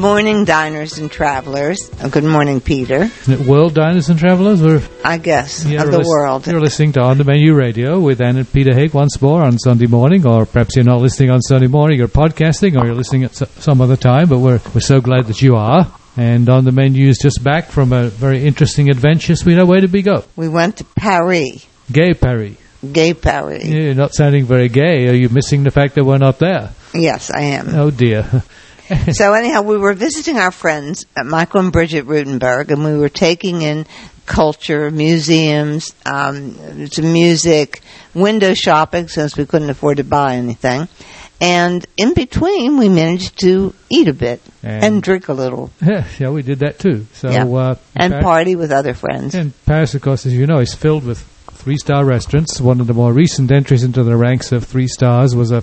morning, diners and travelers. Good morning, Peter. World Diners and Travelers? I guess, of the world. You're listening to On The Menu Radio with Anne and Peter Haig once more on Sunday morning, or perhaps you're not listening on Sunday morning, you're podcasting, or you're listening at some other time, but we're so glad that you are. And On The Menu is just back from a very interesting adventure. Sweetheart, where did we go? We went to Paris. Gay Paris. Gay Paris. You're not sounding very gay. Are you missing the fact that we're not there? Yes, I am. Oh, dear. So anyhow, we were visiting our friends, Michael and Bridget Rutenberg, and we were taking in culture, museums, some music, window shopping, since we couldn't afford to buy anything. And in between, we managed to eat a bit and drink a little. Yeah, we did that too. So and party with other friends. And Paris, of course, as you know, is filled with three-star restaurants. One of the more recent entries into the ranks of 3 stars was a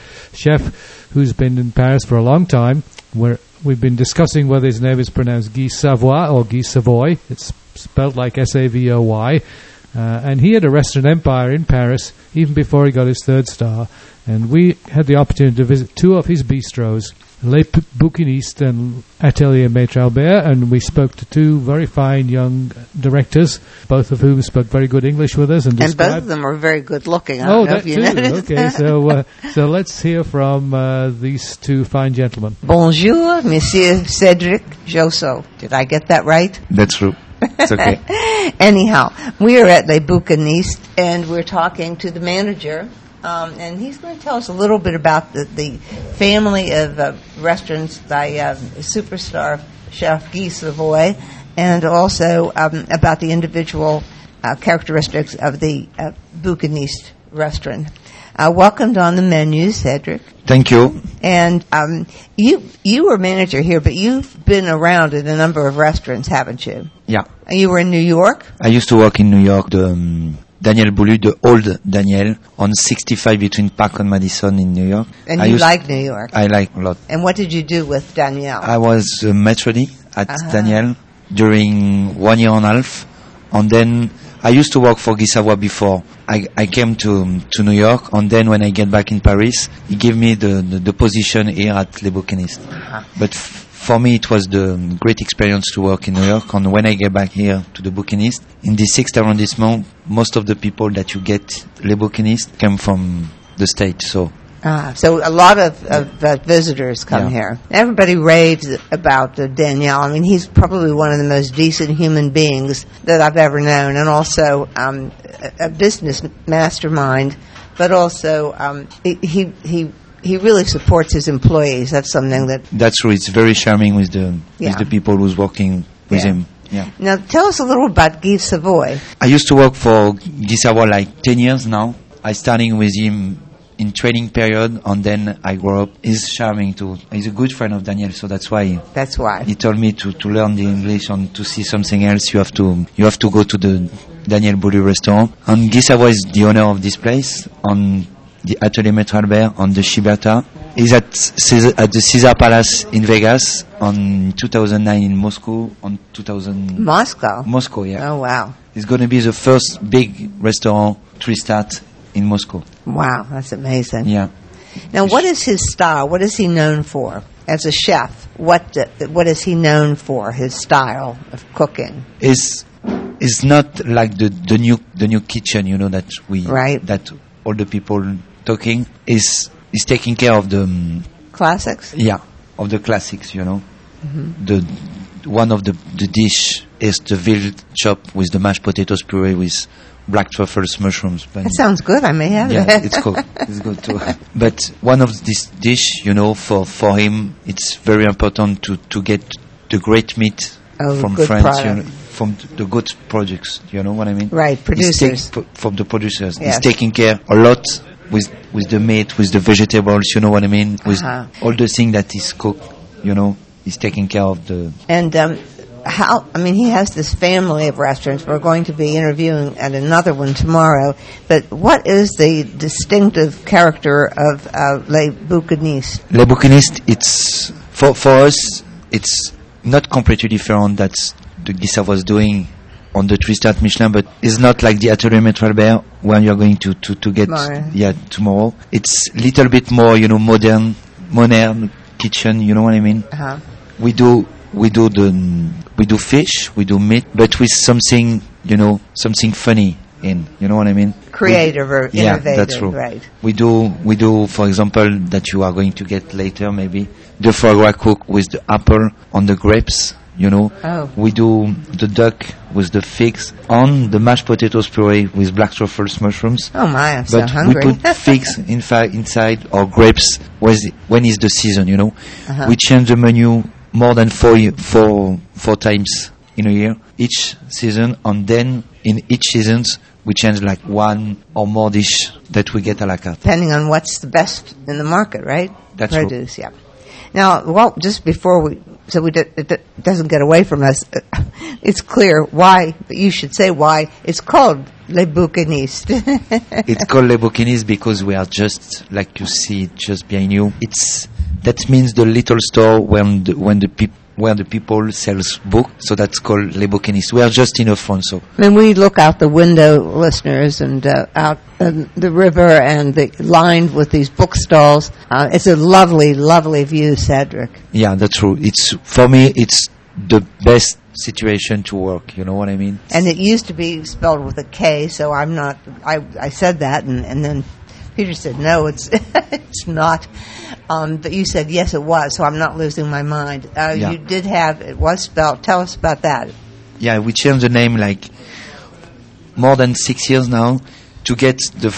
chef who's been in Paris for a long time, where we've been discussing whether his name is pronounced Guy Savoy or Guy Savoy. It's spelled like Savoy. And he had a restaurant empire in Paris even before he got his 3rd star. And we had the opportunity to visit 2 of his bistros, Les Bouquinistes and Atelier Maître Albert, and we spoke to 2 very fine young directors, both of whom spoke very good English with us. And both of them are very good looking. That too. Okay, so let's hear from these 2 fine gentlemen. Bonjour, Monsieur Cédric Josso. Did I get that right? That's true. It's okay. Anyhow, we are at Les Bouquinistes, and we're talking to the manager. And he's going to tell us a little bit about the family of restaurants by superstar chef Guy Savoy, and also about the individual characteristics of the Bouquiniste restaurant. Welcome to On The Menu, Cedric. Thank you. And you were manager here, but you've been around in a number of restaurants, haven't you? Yeah. You were in New York? I used to work in New York, Daniel Boulud, the old Daniel, on 65 between Park and Madison in New York. And you like New York? I like a lot. And what did you do with Daniel? I was maitre d' at Daniel during 1 year and a half. And then I used to work for Guy Savoy before. I came to New York, and then when I get back in Paris, he gave me the position here at Les Bouquinistes. But for me, it was the great experience to work in New York. And when I get back here to the Bouquinistes, in the 6th arrondissement, most of the people that you get Les Bouquinistes came from the States. So a lot of visitors come here. Everybody raves about Daniel. I mean, he's probably one of the most decent human beings that I've ever known, and also a business mastermind. But also, he really supports his employees. That's something that's true. It's very charming with the people who's working with him. Yeah. Now, tell us a little about Guy Savoy. I used to work for Guy Savoy like 10 years now. I started with him in training period, and then I grew up. He's charming too. He's a good friend of Daniel, so that's why. He told me to learn the English and to see something else. You have to go to the Daniel Boulud restaurant. And Guy Savoy is the owner of this place on the Atelier Maître Albert on the Shiberta. He's at the Caesar Palace in Vegas on 2009 in Moscow on 2000. Moscow, yeah. Oh wow! It's going to be the first big restaurant 3-star in Moscow. Wow, that's amazing. Yeah. Now, what is his style? What is he known for as a chef? What is he known for? His style of cooking is not like the new kitchen, that all the people talking is taking care of the classics. Yeah, of the classics. Mm-hmm. The one of the dish is the veal chop with the mashed potatoes puree with black truffles, mushrooms. That sounds good. I may have it. Yeah, it's cool. It's good too. But one of this dish, for him, it's very important to get the great meat from France, from the good projects. You know what I mean? Right, producers. From the producers. Yes. He's taking care a lot with the meat, with the vegetables. You know what I mean? With all the things that is cooked. He's taking care of the. And he has this family of restaurants. We're going to be interviewing at another one tomorrow. But what is the distinctive character of Les Bouquinistes? Les Bouquinistes, it's for us, it's not completely different that the Guy Savoy was doing on the 3-star Michelin, but it's not like the Atelier Maître Albert where you're going to get tomorrow. It's a little bit more, modern kitchen. You know what I mean? we do fish, we do meat, but with something, something funny in. You know what I mean? Creative or innovative. Yeah, that's true. Right. We do, for example, that you are going to get later, maybe the foie gras cook with the apple on the grapes. Oh. We do the duck with the figs on the mashed potatoes puree with black truffles, mushrooms. Oh my, I'm so But hungry. we put figs inside or grapes when is the season. Uh-huh. We change the menu more than four times in a year, each season, and then in each season we change like one or more dish that we get a la carte. Depending on what's the best in the market, right? That's produce, yeah. Now, just before it doesn't get away from us, it's clear why, you should say why, it's called Les Bouquinistes. It's called Les Bouquinistes because we are just, like you see, just behind you. That means the little store where the people sells book, so that's called Les Bouquinistes. We are just in a front, so. When we look out the window, listeners, and out the river and lined with these bookstalls, it's a lovely, lovely view, Cedric. Yeah, that's true. For me, it's the best situation to work. You know what I mean? And it used to be spelled with a K, so I'm not. I said that, and then Peter said, no, it's it's not. But you said, yes, it was, so I'm not losing my mind. Yeah. You did have, it was spelled. Tell us about that. Yeah, we changed the name like more than 6 years now to get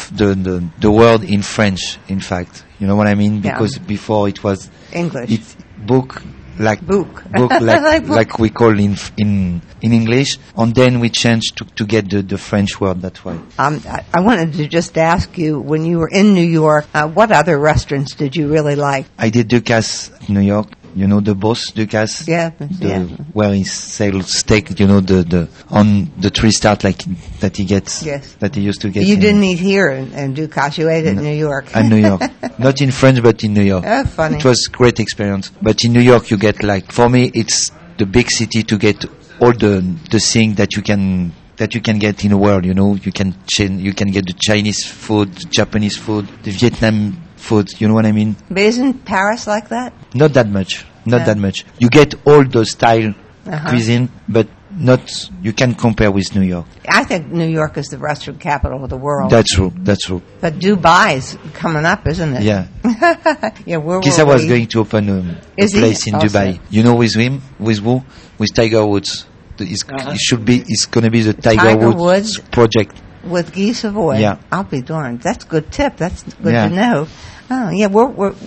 the word in French, in fact. You know what I mean? Because before it was English. It's book. Book like we call in English, and then we changed to get the French word. That's why. I wanted to just ask you, when you were in New York, what other restaurants did you really like? I did Ducasse, New York. You know the boss Ducasse? Yeah. Where he sells steak. You know the on the 3-star like that he gets. Yes. That he used to get. You didn't eat here in Ducasse. You ate it in New York. In New York, not in France, but in New York. Oh, funny. It was a great experience. But in New York, you get for me, it's the big city to get all the thing that you can get in the world. You can get the Chinese food, the Japanese food, the Vietnam food. You know what I mean? But isn't Paris like that? Not that much. Not that much. You get all the style cuisine, but you can compare with New York. I think New York is the restaurant capital of the world. That's true. But Dubai's coming up, isn't it? Yeah. Yeah, Kisa was going to open a place in Dubai. You know with him? With who? With Tiger Woods. It's going to be the Tiger Woods project. With Guy Savoy. Yeah. I'll be darned. That's a good tip. That's good Yeah. to know. Oh, yeah, it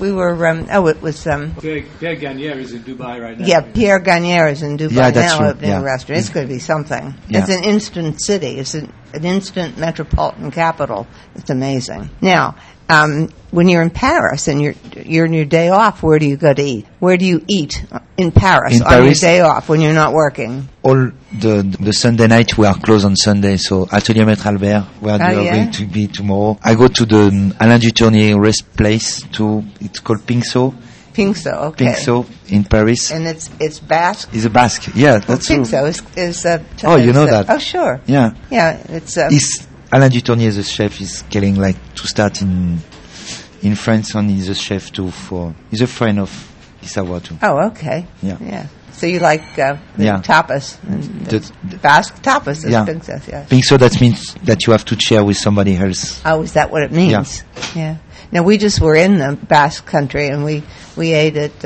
was... Pierre Gagnère is in Dubai right now. Yeah, Pierre Gagnère is in Dubai Yeah, that's now true. opening Yeah. a restaurant. It's going to be something. Yeah. It's an instant city. It's an instant metropolitan capital. It's amazing. Now, when you're in Paris and you're on your day off, where do you go to eat? Where do you eat in Paris on your day off when you're not working? All the Sunday night we are closed on Sunday, so Atelier Maître Albert, where we are going to be tomorrow. I go to the Alain Dutournier rest place it's called Pinxo. Pinxo, okay. Pinxo in Paris. And it's Basque? It's a Basque, yeah, that's true. Pinxo is you know that? Oh, sure. Yeah. Yeah, it's... Alain Dutournier, the chef, is getting to start in France, and he's a chef too. He's a friend of Isawa too. Oh, okay. Yeah. So you like the tapas? The Basque tapas is Pinxo, yeah. Pinxo, that means that you have to share with somebody else. Oh, is that what it means? Yeah. Now, we just were in the Basque country, and we ate at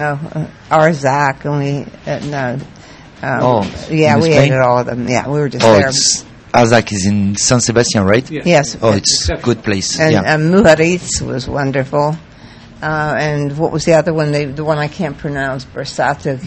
Arzac, and we we ate at all of them. Yeah, we were just there. Arzac is in San Sebastian, right? Yes. Oh, it's a good place. And Muharitz was wonderful. And what was the other one? The one I can't pronounce. Berasategui.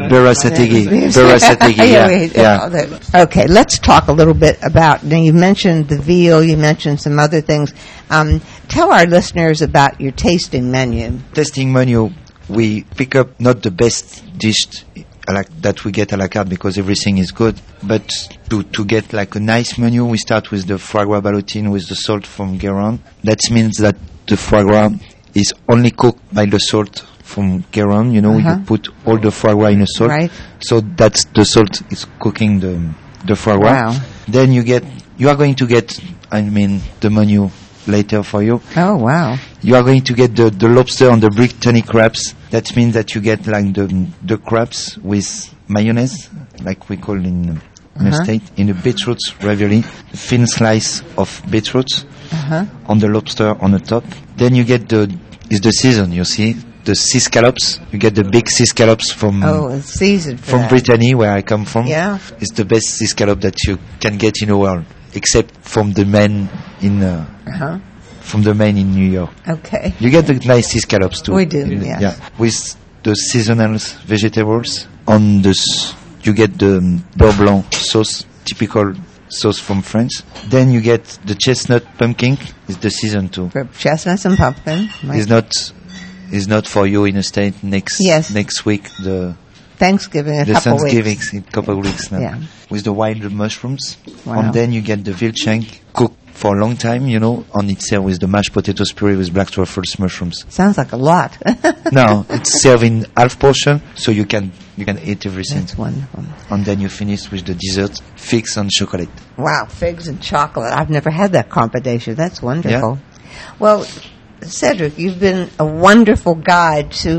Yeah. Okay, let's talk a little bit about. Now, you mentioned the veal. You mentioned some other things. Tell our listeners about your tasting menu. Tasting menu. We pick up not the best dish that we get a la carte because everything is good, but to get a nice menu, we start with the foie gras ballotine with the salt from Guérande. That means that the foie gras is only cooked by the salt from Guérande. You put all the foie gras in a salt, right. So that's the salt is cooking the foie gras. Wow. Then you are going to get, the menu later for you. Oh, wow. You are going to get the lobster and the Brittany crabs. That means that you get like the crabs with mayonnaise, like we call in the state, in a beetroot ravioli, thin slice of beetroot on the lobster on the top. Then you get it's the season, you see, the sea scallops. You get the big sea scallops from it's seasoned from Brittany, where I come from. Yeah. It's the best sea scallop that you can get in the world, except from the Maine in from the Maine in New York. Okay. You get the nice sea scallops too. We do, yes. Yeah, with the seasonal vegetables. On you get the beurre blanc sauce, typical sauce from France. Then you get the chestnut pumpkin. It's the season too. Chestnuts and pumpkin. Right. It's not for you in a state next week. The Thanksgiving in a couple of weeks now. Yeah. With the wild mushrooms. Wow. And then you get the Vilchank cooked for a long time, and it's served with the mashed potatoes puree with black truffles mushrooms. Sounds like a lot. No, it's served in half portion, so you can eat everything. That's wonderful. And then you finish with the dessert, figs and chocolate. Wow, figs and chocolate. I've never had that combination. That's wonderful. Yeah. Well, Cedric, you've been a wonderful guide to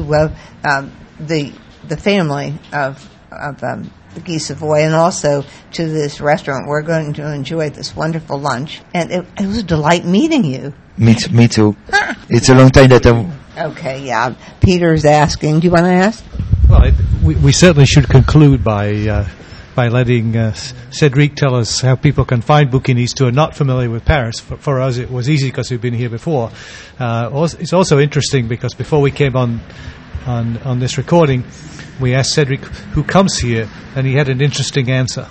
the family of the Guy Savoy, and also to this restaurant. We're going to enjoy this wonderful lunch, and it was a delight meeting you. Me too. It's a long time that I'm... Okay, yeah. Peter's asking. Do you want to ask? Well, we certainly should conclude by letting Cedric tell us how people can find Bouquinistes who are not familiar with Paris. For us, it was easy because we've been here before. It's also interesting because before we came on this recording, we asked Cedric who comes here, and he had an interesting answer.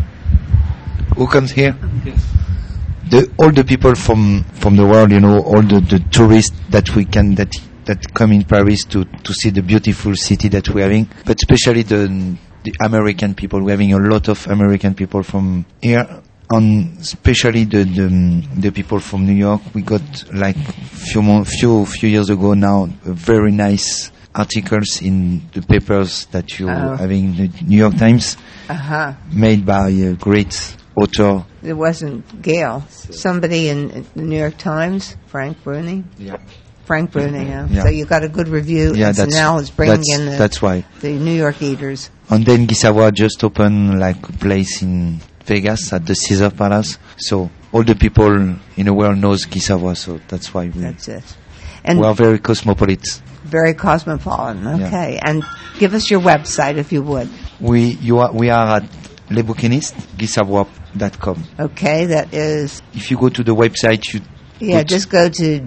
Who comes here? Yes. All the people from the world, all the tourists that come in Paris to see the beautiful city that we're having, but especially the American people. We're having a lot of American people from here, and especially the people from New York. We got like few years ago now a very nice articles in the papers that you're having the New York Times, made by a great author. It wasn't Gail. Somebody in the New York Times, Frank Bruni. Yeah. Frank Bruni, yeah. So you got a good review. Yeah, and now it's bringing in that's why. The New York eaters. And then Guy Savoy just opened like a place in Vegas at the Caesar Palace. So all the people in the world knows Guy Savoy, so that's why that's it. And we are very cosmopolitan. Very cosmopolitan. Okay. Yeah. And give us your website if you would. We are at Les Bouquinistes, GuySavoy.com. Okay, that is... If you go to the website, just go to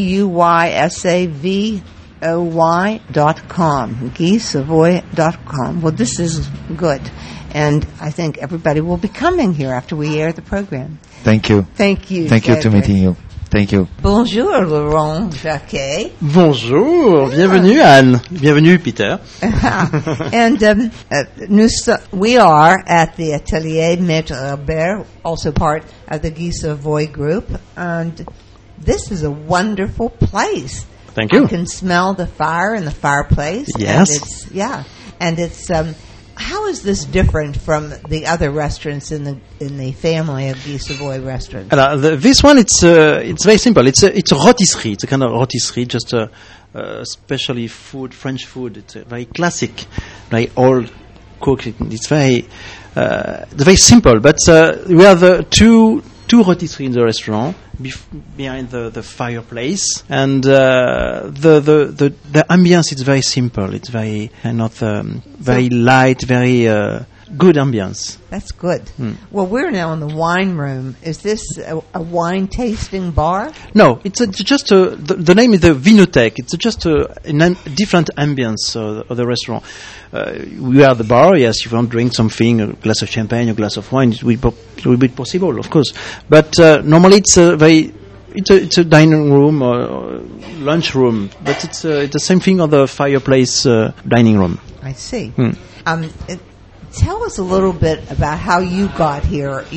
GUYSAVOY.com, GuySavoy.com. Well, this is good. And I think everybody will be coming here after we air the program. Thank you. Thank you. Thank you to meeting you. Thank you. Bonjour, Laurent Jacquet. Bonjour. Bienvenue, Anne. Bienvenue, Peter. And we are at the Atelier Maître Albert, also part of the Guy Savoy group. And this is a wonderful place. Thank you. You can smell the fire in the fireplace. Yes. And it's how is this different from the other restaurants in the family of Guy Savoy restaurants? This one, it's very simple. It's a rôtisserie. It's a kind of rôtisserie, just especially French food. It's a very classic, very old cooking. It's very simple. But we have two rôtisseries in the restaurant behind the fireplace, and the ambience is very simple. It's very very light, very good ambience. That's good. Well, we're now in the wine room. Is this a wine tasting bar? No, it's just the name is the Vinothèque. It's just a different ambience of the restaurant. We are the bar. Yes, if you want to drink something, a glass of champagne, a glass of wine, it will be possible, of course. But normally it's a dining room or lunch room, but it's the same thing on the fireplace dining room. I see. Tell us a little bit about how you got here.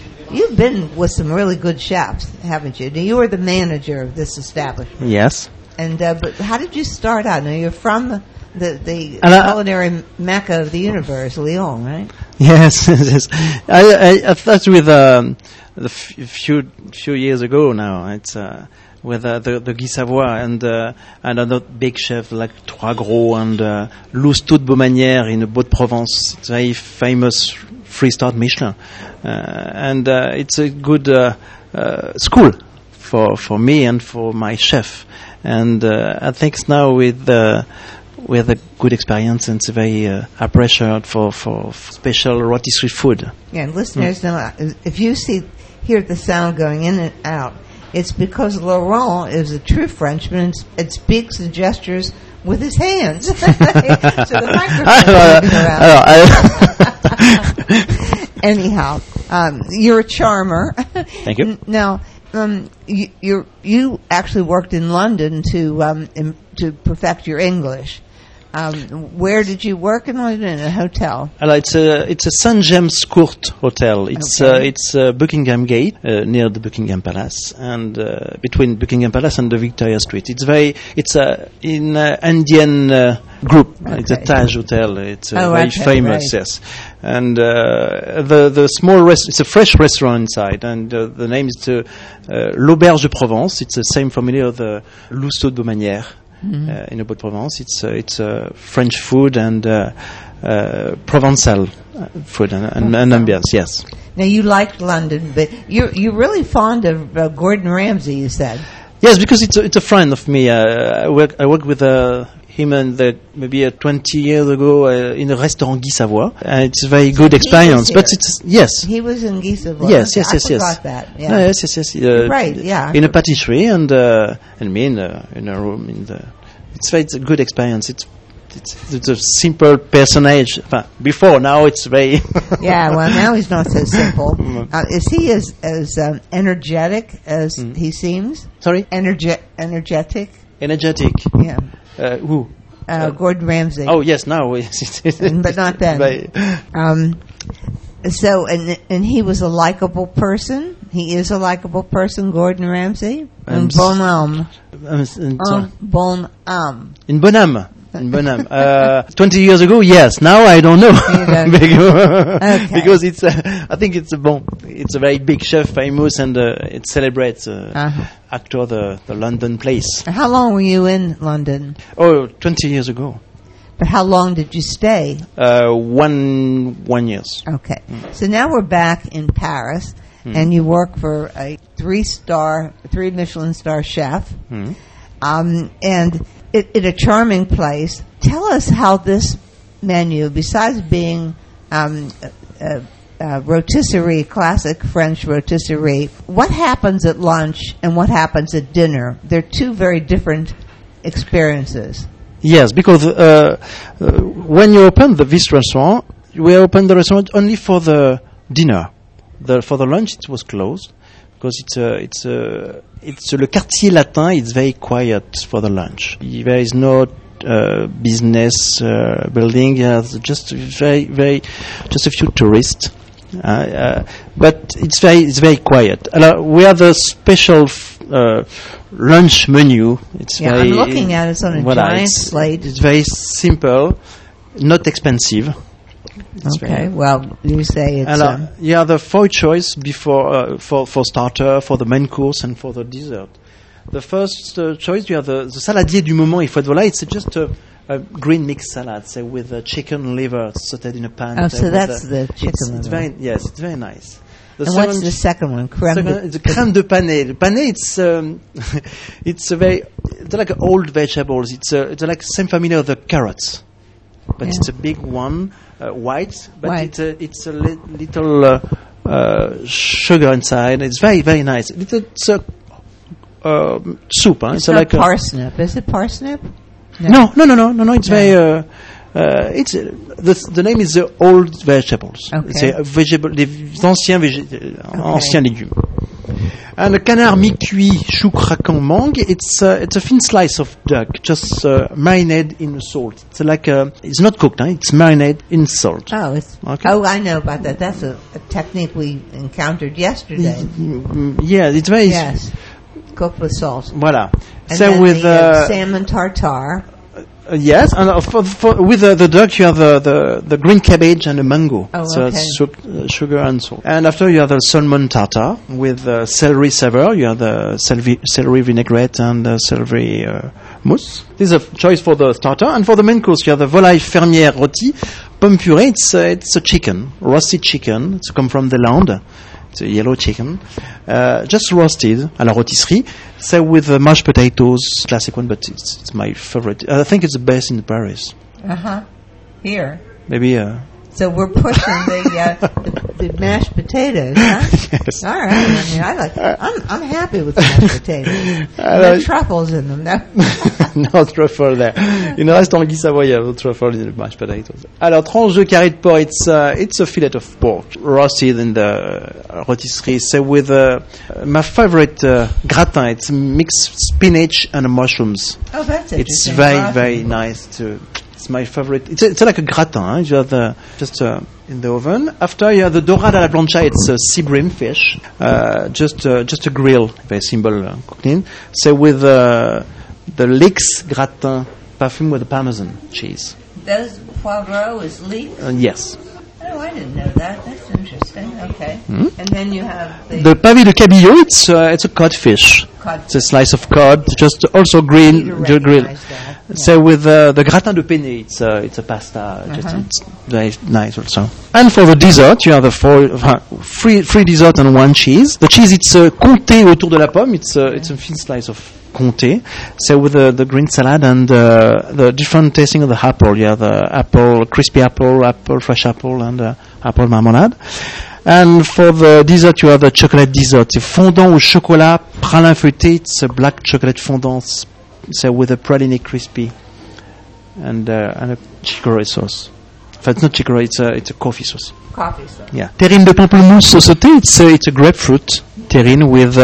You've been with some really good chefs, haven't you? You were the manager of this establishment. Yes. And but how did you start out? Now you're from the culinary mecca of the universe, Lyon, right? Yes, yes. I thought with a few years ago now. It's with the Guy Savoy and other big chefs like Trois Gros and Lousteau de Baumanière in the Hauts-de-Provence. It's very famous 3-star Michelin, and it's a good school for me and for my chef. And I think now with a good experience, and it's very appreciated for special rotisserie food. Yeah, and listeners know if you hear the sound going in and out, it's because Laurent is a true Frenchman and speaks and gestures with his hands. So the microphone Anyhow, you're a charmer. Thank you. Now, you actually worked in London to perfect your English. Where did you work in London? In a hotel? It's a St James Court hotel. It's Buckingham Gate near the Buckingham Palace, and between Buckingham Palace and the Victoria Street. It's in Indian group. Okay. It's a Taj hotel. It's very famous. Right. Yes, and the small it's a fresh restaurant inside, and the name is l'Auberge de Provence. It's the same family of the Lousteau de Baumanière. In the Hauts-de-Provence, it's French food and Provençal food and ambience. Yes. Now you liked London, but you're really fond of Gordon Ramsay. You said. Yes, because it's a friend of me. I worked with him and maybe 20 years ago in a restaurant Guy Savoy. It's a very good experience. But yes. He was in Guy Savoy. Yes. I forgot that. Yeah. No, yes. Right. Yeah. In a patisserie and me in a room it's a good experience. It's a simple personage. Before, now it's very. Yeah. Well, now he's not so simple. Is he as energetic as he seems? Sorry. Energetic. Energetic. Yeah. Who? Gordon Ramsay. Oh yes, now but not then. So, and he was a likable person. He is a likable person, Gordon Ramsay. Un bon homme. Un bon homme. In Bonham. 20 years ago, yes. Now I don't know. Okay. Because I think it's a very big chef, famous, and it celebrates actor the London place. How long were you in London? 20 years ago. But how long did you stay? 1 year. Okay. So now we're back in Paris, and you work for a 3 Michelin star chef, and in a charming place. Tell us how this menu, besides being rotisserie, classic French rotisserie, what happens at lunch and what happens at dinner? They're two very different experiences. Yes, because when you open this restaurant, we opened the restaurant only for the dinner. For the lunch, it was closed because it's le quartier latin. It's very quiet for the lunch. There is no business building. Just just a few tourists. But it's very quiet. We have a special lunch menu. I'm looking at it. It's on a giant slate. It's very simple, not expensive. Okay, well, you say it's... you have the 4 choice before for starter, for the main course, and for the dessert. The first choice, you have the saladier du moment. It's just a green mixed salad, say, with chicken liver sautéed in a pan. Oh, so that's the chicken liver. It's very nice. What's the second one? It's crème de panais. The panais, it's like old vegetables. It's like same family of the carrots, but it's a big one, white. But it's a little sugar inside. It's very, very nice. It's soup. It's not like parsnip. Is it parsnip? No. It's very. The name is the old vegetables. Okay. C'est les anciens légumes. And the canard mi-cuit, chou craquant mangue. It's a thin slice of duck, just marinated in salt. It's not cooked. It's marinated in salt. Oh, I know about that. That's a technique we encountered yesterday. Yeah, it's very. Yes. Cooked with salt. Voilà. And So then with the salmon tartare. yes, and with the duck you have the green cabbage and the mango. Oh, so okay. it's sugar and salt. And after you have the salmon tartare with celery savor. You have the celery vinaigrette and celery mousse. This is a choice for the starter. And for the main course, you have the volaille fermière rôti, pomme purée. It's a chicken, roasted chicken. It's come from the land. It's a yellow chicken, just roasted à la rôtisserie. So with mashed potatoes, classic one, but it's my favorite. I think it's the best in Paris. Here. Maybe. So we're pushing the mashed potatoes, huh? Yes. All right. I mean, I like. I'm happy with the mashed potatoes. No truffles in them. No. No truffle there. Il ne reste en Guy Savoyard, no truffle in the mashed potatoes. Alors, tranche de carré de porc, it's a fillet of pork, roasted in the rôtisserie. So with my favorite gratin, it's mixed spinach and mushrooms. Oh, that's interesting. It's very, very nice too. It's my favorite. It's like a gratin. Hein? You have just in the oven. After you have the dorade à la plancha. It's a sea bream fish. Just a grill. Very simple cooking. So with the leeks gratin perfumed with the Parmesan cheese. Those foie gras is leek? Yes. Oh, I didn't know that. That's interesting. Okay. Mm-hmm. And then you have the pavé de cabillaud. It's a codfish. It's a slice of cod, just also grilled. So with the gratin de penne, it's a pasta. It's very nice also. And for the dessert, you have three dessert and one cheese. The cheese, it's comté autour de la pomme. It's a thin slice of comté. So with the green salad and the different tasting of the apple. You have the apple, crispy apple, fresh apple, and apple marmalade. And for the dessert, you have the chocolate dessert. It's fondant au chocolat, pralin feuilleté. It's a black chocolate fondant, so with a praline crispy, and a chicorée sauce. It's not chicorée, it's a coffee sauce. Coffee sauce. Yeah. Terrine de pamplemousse sauté. It's a grapefruit terrine with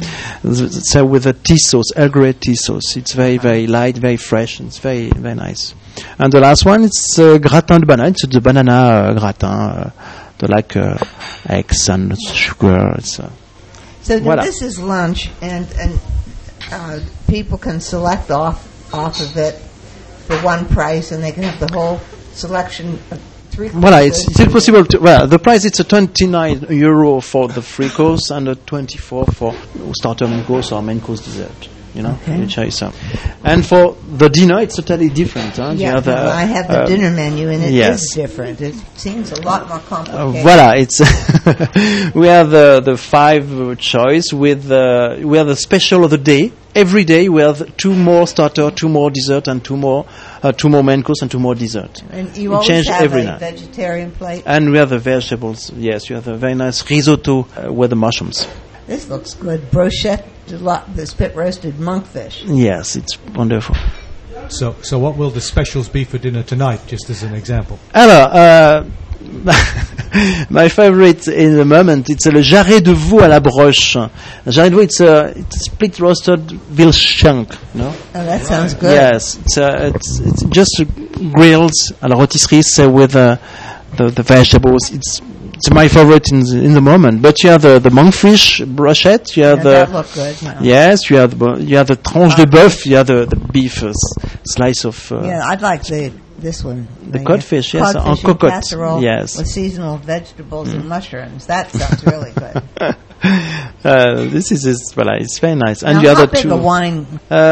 a tea sauce, Earl Grey tea sauce. It's very, very light, very fresh, and it's very, very nice. And the last one, it's gratin de banane. It's the banana gratin. Like eggs and sugar. So voilà. This is lunch, and people can select off of it for one price, and they can have the whole selection of 3 courses. Voilà, it's possible to. Well, the price it's a €29 for the free course and a 24 for starter main course or main course dessert. You know, okay. And for the dinner, it's totally different. Huh? Yeah, I have the dinner menu, and it is different. It seems a lot more complicated. Voilà, it's we have the 5 choice with we have the special of the day. Every day we have 2 more starter, 2 more dessert, and 2 more main course and 2 more dessert. And you always change have every a night. vegetarian plate. And we have the vegetables. Yes, you have a very nice risotto with the mushrooms. This looks good. Brochette, the spit roasted monkfish. Yes, it's wonderful. So what will the specials be for dinner tonight, just as an example? Alors, my favorite in the moment, it's le jarret de veau à la broche. Jarret de veau, it's a split roasted veal chunk, no? Oh, that sounds good. Yes, it's just grilled à la rôtisserie, so with the vegetables. It's my favorite in the moment. But you have the monkfish brochette. You have that look good. No. Yes, you have the tranche de bœuf. You have the beef slice of. Yeah, I'd like this one. The codfish, yes, en cocotte. Casserole, yes, with seasonal vegetables and mushrooms. That sounds really good. This is it's very nice. And now, you have how the big two. A wine?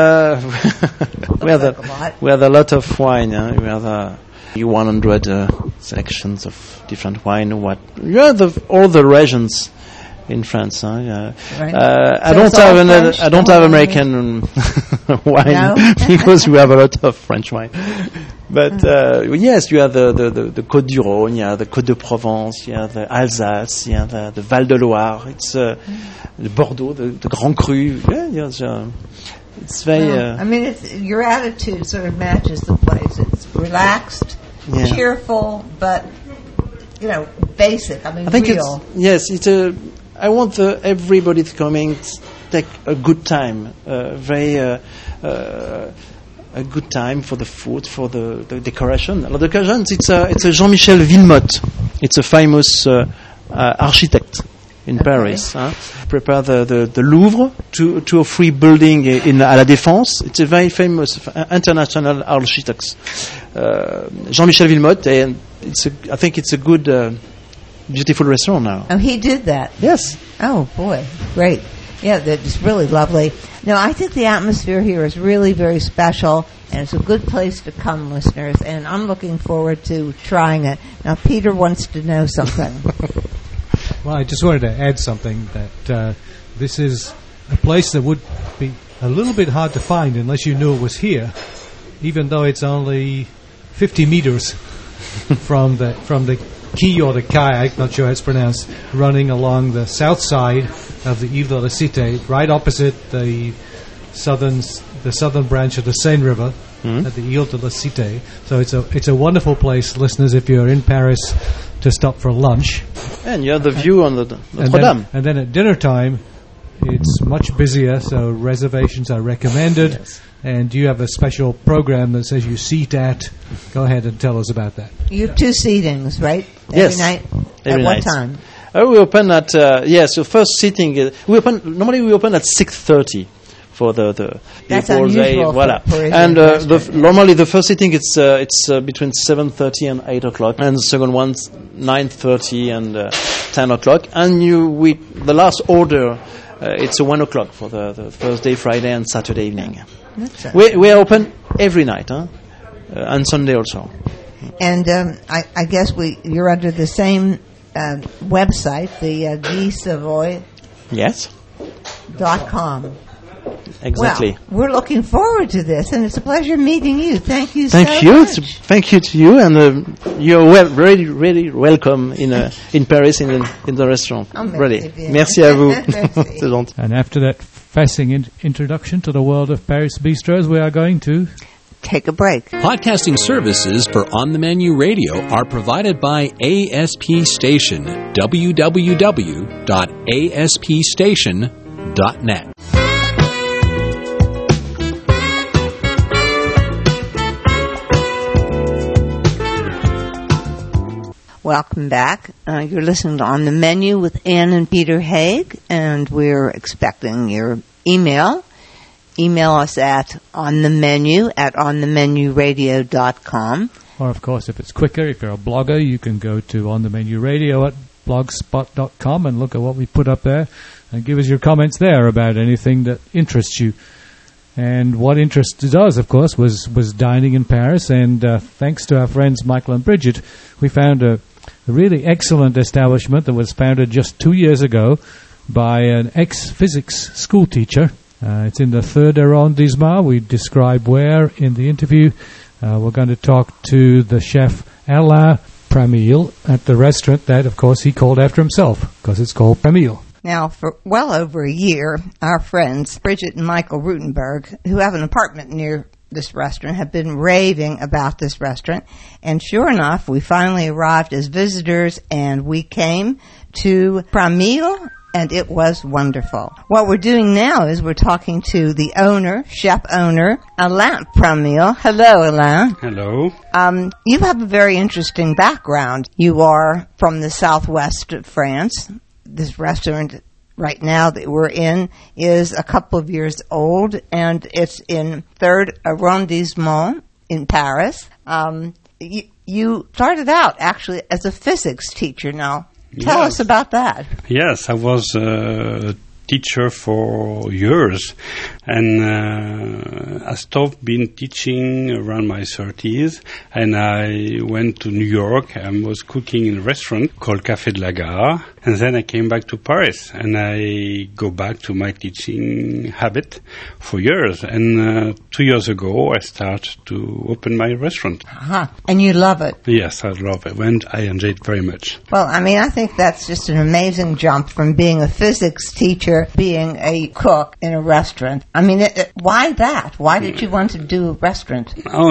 We have a lot of wine. We have 100 selections of different wine. You have all the regions in France. Right. I don't have American wine because we have a lot of French wine. But yes, you have the Côte du Rhône, you have the Côte de Provence, you have the Alsace, you have the Val de Loire. It's the Bordeaux, the Grand Cru. It's very. I mean, your attitude sort of matches the place. It's relaxed, cheerful, but basic. I mean, I think real. I want everybody coming to take a good time, a good time for the food, for the decoration. The decoration, it's a Jean-Michel Villemotte. It's a famous architect. in Paris. Prepare the Louvre, 2 or 3 buildings à la Défense. It's a very famous international architect, Jean-Michel Villemotte, and I think it's a good, beautiful restaurant now. Oh, he did that? Yes. Oh, boy. Great. Yeah, that's really lovely. No, I think the atmosphere here is really very special, and it's a good place to come, listeners, and I'm looking forward to trying it. Now, Peter wants to know something. Well, I just wanted to add something, that this is a place that would be a little bit hard to find unless you knew it was here, even though it's only 50 meters from the quay or the kayak, not sure how it's pronounced, running along the south side of the Ile de la Cité, right opposite the southern branch of the Seine River at the Ile de la Cité. So it's a wonderful place, listeners, if you're in Paris, to stop for lunch. And you have the view on the Notre-Dame. And then at dinner time, it's much busier, so reservations are recommended. Yes. And you have a special program that says you seat at. Go ahead and tell us about that. You have 2 seatings, right? Yes. Every night? Every at night. what time? We open at so first seating. Normally we open at 6:30 for the That's people. unusual for Parisian And restaurant, normally the first seating it's between 7:30 and 8 o'clock, and the second one's 9:30 and 10 o'clock. And the last order it's 1 o'clock for the Thursday, Friday, and Saturday evening. We are open every night, and Sunday also. And I guess you're under the same website, the GuySavoy.com. Yes. Exactly. Well, we're looking forward to this, and it's a pleasure meeting you. Thank you Thank so you. much. Thank you to you, and you're really welcome in Paris in the restaurant. Oh, really. bien. Merci à vous. Merci. C'est gentil. And after that fascinating introduction to the world of Paris bistros, we are going to take a break. Podcasting services for On the Menu Radio are provided by ASP Station, www.aspstation.net. Welcome back. You're listening to On the Menu with Ann and Peter Haig, and we're expecting your email. Email us at ontheMenu@onthemenuradio.com. Or, of course, if it's quicker, if you're a blogger, you can go to On the Menu Radio at blogspot.com and look at what we put up there and give us your comments there about anything that interests you. And what interested us, of course, was dining in Paris. And thanks to our friends Michael and Bridget, we found a really excellent establishment that was founded just 2 years ago by an ex-physics school teacher. It's in the 3rd arrondissement. We describe where in the interview. We're going to talk to the chef Alain Pramil at the restaurant that, of course, he called after himself, because it's called Pramil. Now, for well over a year, our friends, Bridget and Michael Rutenberg, who have an apartment near this restaurant, have been raving about this restaurant. And sure enough, we finally arrived as visitors, and we came to Pramil, and it was wonderful. What we're doing now is we're talking to the owner, chef owner, Alain Pramil. Hello, Alain. Hello. You have a very interesting background. You are from the southwest of France. This restaurant right now that we're in is a couple of years old, and it's in 3rd arrondissement in Paris. You started out actually as a physics teacher. Now, tell us about that. Yes, I was a teacher for years, and I stopped being teaching around my 30s, and I went to New York and was cooking in a restaurant called Café de la Gare, and then I came back to Paris, and I go back to my teaching habit for years, and 2 years ago I started to open my restaurant. Uh-huh. And you love it. Yes, I love it, and I enjoy it very much. Well, I mean, I think that's just an amazing jump from being a physics teacher, being a cook in a restaurant. I mean, why that? Why did you want to do a restaurant? Oh,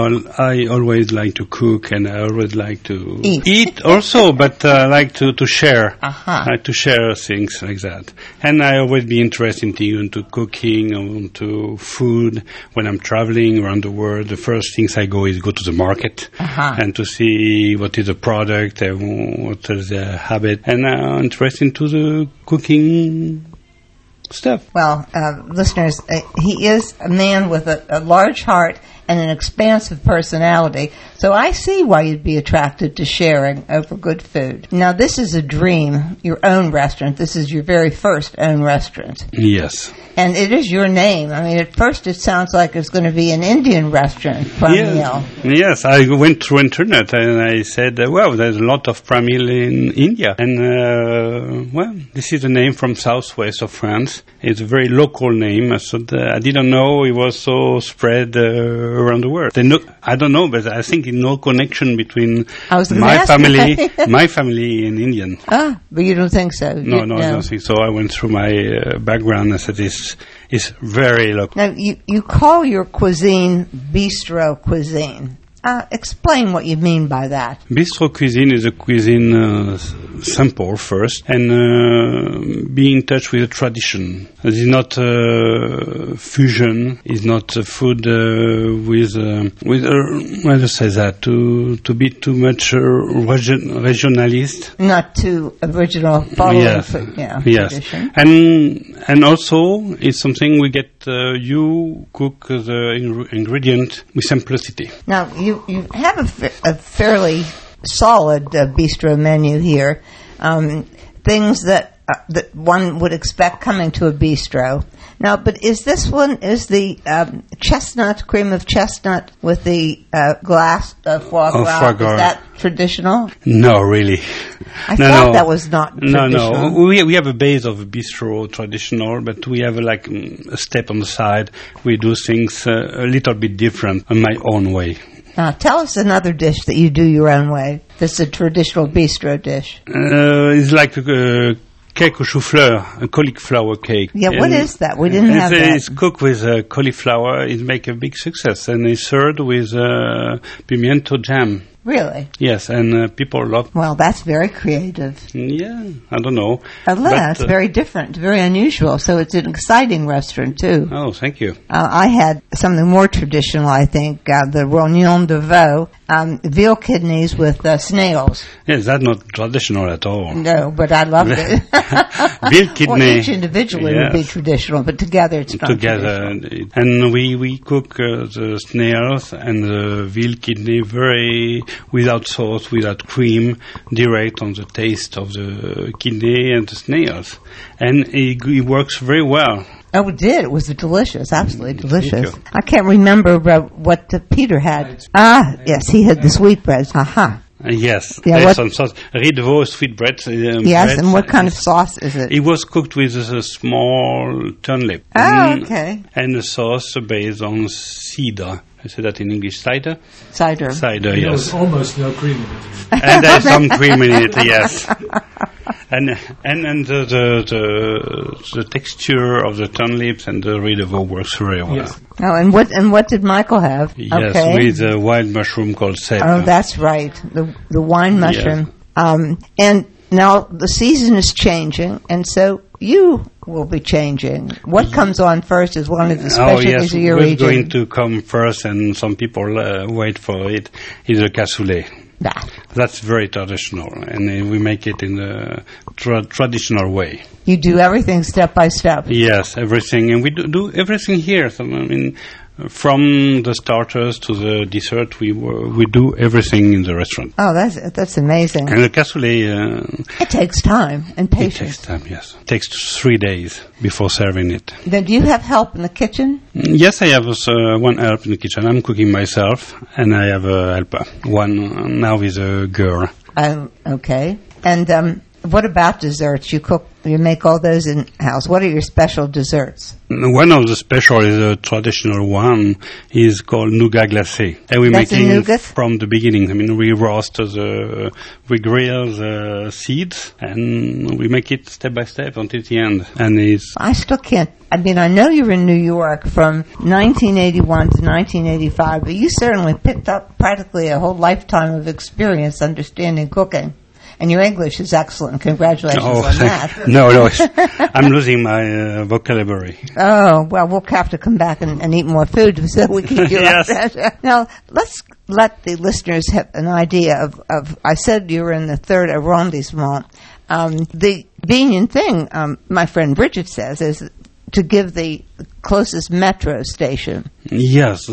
I always like to cook, and I always like to eat also, but I like to share share, to share things like that. And I always be interested into cooking, into food. When I'm traveling around the world, the first things I go to the market and to see what is the product and what is the habit. And I'm interested into the cooking stuff. Well, listeners, he is a man with a large heart and an expansive personality. So I see why you'd be attracted to sharing over good food. Now, this is a dream, your own restaurant. This is your very first own restaurant. Yes. And it is your name. I mean, at first it sounds like it's going to be an Indian restaurant, Pramil. Yes, I went through internet and I said, well, there's a lot of Pramil in India. And, well, this is a name from southwest of France. It's a very local name. So I didn't know it was so spread around the world. I don't know, but I think no connection between my family and Indian. Ah, but you don't think so? No, I don't think so. I went through my background and said it's very local. Now, you call your cuisine bistro cuisine. Explain what you mean by that. Bistro cuisine is a cuisine simple first, and be in touch with the tradition. It is not fusion. It's not food with how to say that, to be too much regionalist. Not too original. Yes. Tradition. And also it's something we get. You cook the ingredient with simplicity. Now you have a fairly solid bistro menu here. Things that one would expect coming to a bistro. Now, but is this one, is the cream of chestnut with the glass foie gras, is that traditional? No, really. I thought that was not traditional. No. We have a base of a bistro traditional, but we have like a step on the side. We do things a little bit different in my own way. Now, tell us another dish that you do your own way. That's a traditional bistro dish. It's like cake au chou-fleur, a cauliflower cake. Yeah, what is that? We didn't have that. It's cooked with cauliflower. It makes a big success, and it's served with pimiento jam. Really? Yes, and people love. Well, that's very creative. Yeah, I don't know. It's very different, very unusual. So it's an exciting restaurant too. Oh, thank you. I had something more traditional, I think, the rognon de veau, veal kidneys with snails. Yes, that's not traditional at all. No, but I loved it. Veal kidney. Well, each individually would be traditional, but together it's not traditional. And we cook the snails and the veal kidney without sauce, without cream, direct on the taste of the kidney and the snails. And it works very well. Oh, it did. It was delicious, absolutely delicious. I can't remember what Peter had. Yes, he had the sweetbreads. Yes, yeah, some sauce. Riz de veau sweetbread. Yes, and what kind of sauce is it? It was cooked with a small turnip. Oh, okay. And the sauce based on cider. I say that in English, cider? Cider. Cider, yes. There's almost no cream in it. And there's some cream in it, yes. And the texture of the turnips and the riz de veau works very well. Yes. Oh, and what did Michael have? Yes, okay. with a wild mushroom called cèpe. Oh, that's right, the wine mushroom. Yeah. And now the season is changing, and so you will be changing. What comes on first is one of the specialties of your region. What's going to come first, and some people wait for it, is a cassoulet. That's very traditional, and we make it in the traditional way. You do everything step by step. Yes, everything, and we do everything here. So, I mean, from the starters to the dessert, we do everything in the restaurant. Oh, that's amazing. And the cassoulet... it takes time and patience. It takes time, yes. It takes 3 days before serving it. Then do you have help in the kitchen? Yes, I have one help in the kitchen. I'm cooking myself, and I have a helper. One now is a girl. Okay. And what about desserts? You make all those in-house. What are your special desserts? One of the special is a traditional one. Is called nougat glacé. And we make it from the beginning. I mean, we roast we grill the seeds, and we make it step by step until the end. And I still can't. I mean, I know you're in New York from 1981 to 1985, but you certainly picked up practically a whole lifetime of experience understanding cooking. And your English is excellent. Congratulations on that. No, I'm losing my vocabulary. Oh, well, we'll have to come back and eat more food so we can do that. Now, let's let the listeners have an idea of I said you were in the 3rd arrondissement. The convenient thing, my friend Bridget says, is to give the closest metro station. Yes,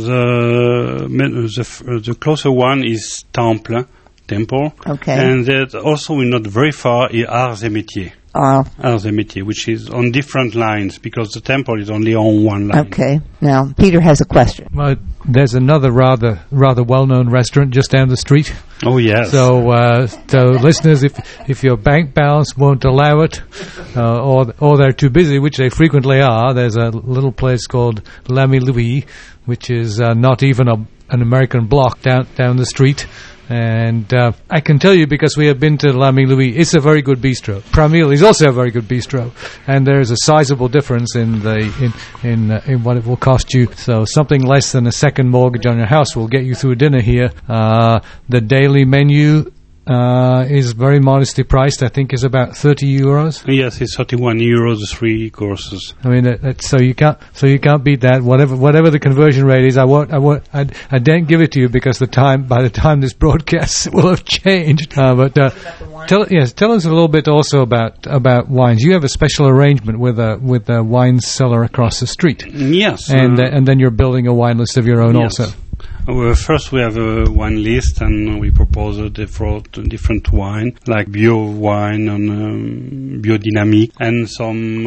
the closer one is Temple. Okay. And that also we're not very far is Arts et Métiers. Arts et Métiers, which is on different lines because the Temple is only on one line. Okay. Now, Peter has a question. Well, there's another rather well-known restaurant just down the street. Oh, yes. So listeners, if your bank balance won't allow it, or they're too busy, which they frequently are, there's a little place called L'Ami Louis, which is not even an American block down the street. And I can tell you, because we have been to L'Ami Louis, it's a very good bistro. Pramil is also a very good bistro, and there is a sizable difference in what it will cost you. So something less than a second mortgage on your house will get you through dinner here. The daily menu is very modestly priced. I think is about €30. Yes, it's €31, 3 courses. I mean, so you can't beat that. Whatever the conversion rate is, I don't give it to you because by the time this broadcast will have changed. But tell us a little bit also about wines. You have a special arrangement with a wine cellar across the street. Yes, and then you're building a wine list of your own also. First, we have a wine list, and we propose different wine, like bio wine and biodynamic, and some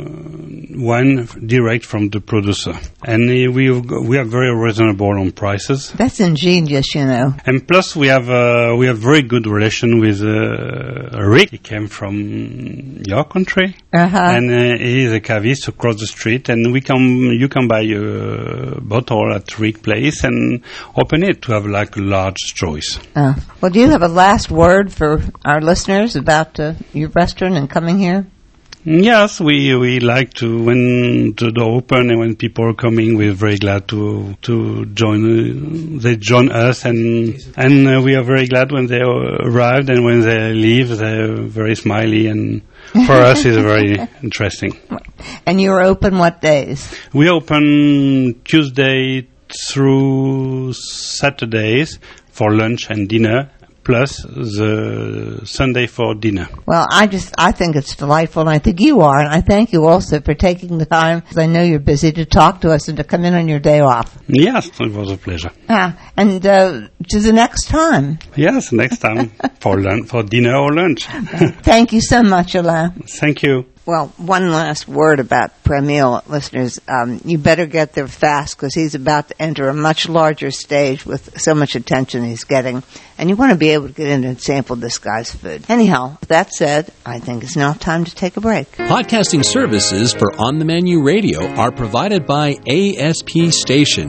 wine direct from the producer. And we are very reasonable on prices. That's ingenious, you know. And plus, we have very good relation with Rick. He came from your country, and he is a cavist across the street. And you can buy a bottle at Rick place and open it to have like a large choice. Well, do you have a last word for our listeners about your restaurant and coming here? Yes, we like to, when the door open and when people are coming, we're very glad to join. They join us, and we are very glad when they arrive, and when they leave, they're very smiley, and for us it's very interesting. And you're open what days? We open Tuesday through Saturdays for lunch and dinner, plus the Sunday for dinner. Well, I think it's delightful, and I think you are, and I thank you also for taking the time, because I know you're busy, to talk to us and to come in on your day off. Yes, it was a pleasure. And to the next time. Yes, next time for dinner or lunch. Thank you so much, Alain. Thank you. Well, one last word about Pramil, listeners. You better get there fast, because he's about to enter a much larger stage with so much attention he's getting. And you want to be able to get in and sample this guy's food. Anyhow, that said, I think it's now time to take a break. Podcasting services for On the Menu Radio are provided by ASP Station,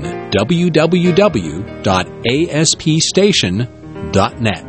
www.aspstation.net.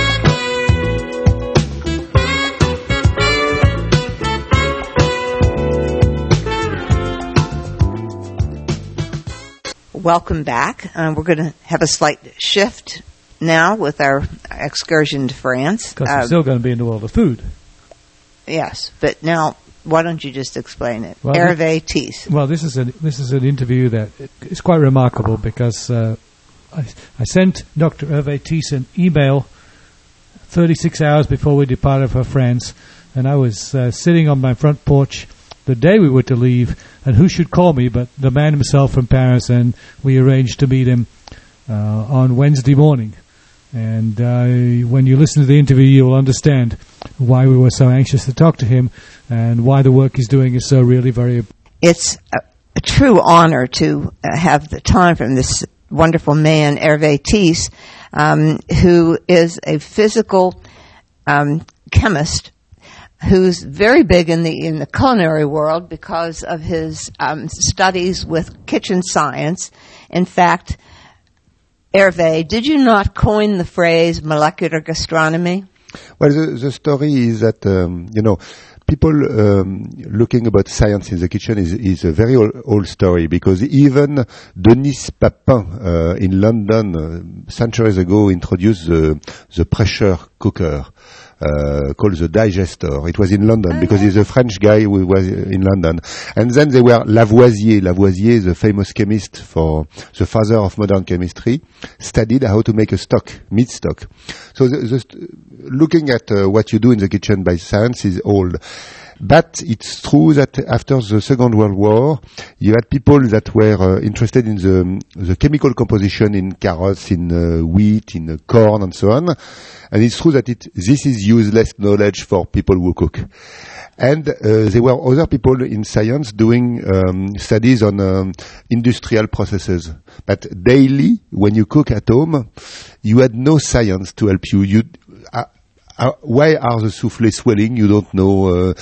Welcome back. We're going to have a slight shift now with our excursion to France. Because we're still going to be in the world of food. Yes, but now why don't you just explain it? Well, Hervé Thies. Well, this is an interview that is quite remarkable, because I sent Dr. Hervé Thies an email 36 hours before we departed for France, and I was sitting on my front porch the day we were to leave, and who should call me but the man himself from Paris, and we arranged to meet him on Wednesday morning. And when you listen to the interview, you'll understand why we were so anxious to talk to him, and why the work he's doing is so really very... It's a true honor to have the time from this wonderful man, Hervé Thies, who is a physical chemist, who's very big in the culinary world because of his studies with kitchen science. In fact, Hervé, did you not coin the phrase molecular gastronomy? Well, the story is that, people looking about science in the kitchen is a very old story, because even Denis Papin in London centuries ago introduced the pressure cooker. called the Digester. It was in London because he's a French guy who was in London. And then there were Lavoisier. Lavoisier, the famous chemist for the father of modern chemistry, studied how to make a stock, meat stock. So looking at what you do in the kitchen by science is old. But it's true that after the Second World War, you had people that were interested in the chemical composition in carrots, in wheat, in corn, and so on. And it's true that this is useless knowledge for people who cook. And there were other people in science doing studies on industrial processes. But daily, when you cook at home, you had no science to help you. Why are the soufflés swelling? You don't know.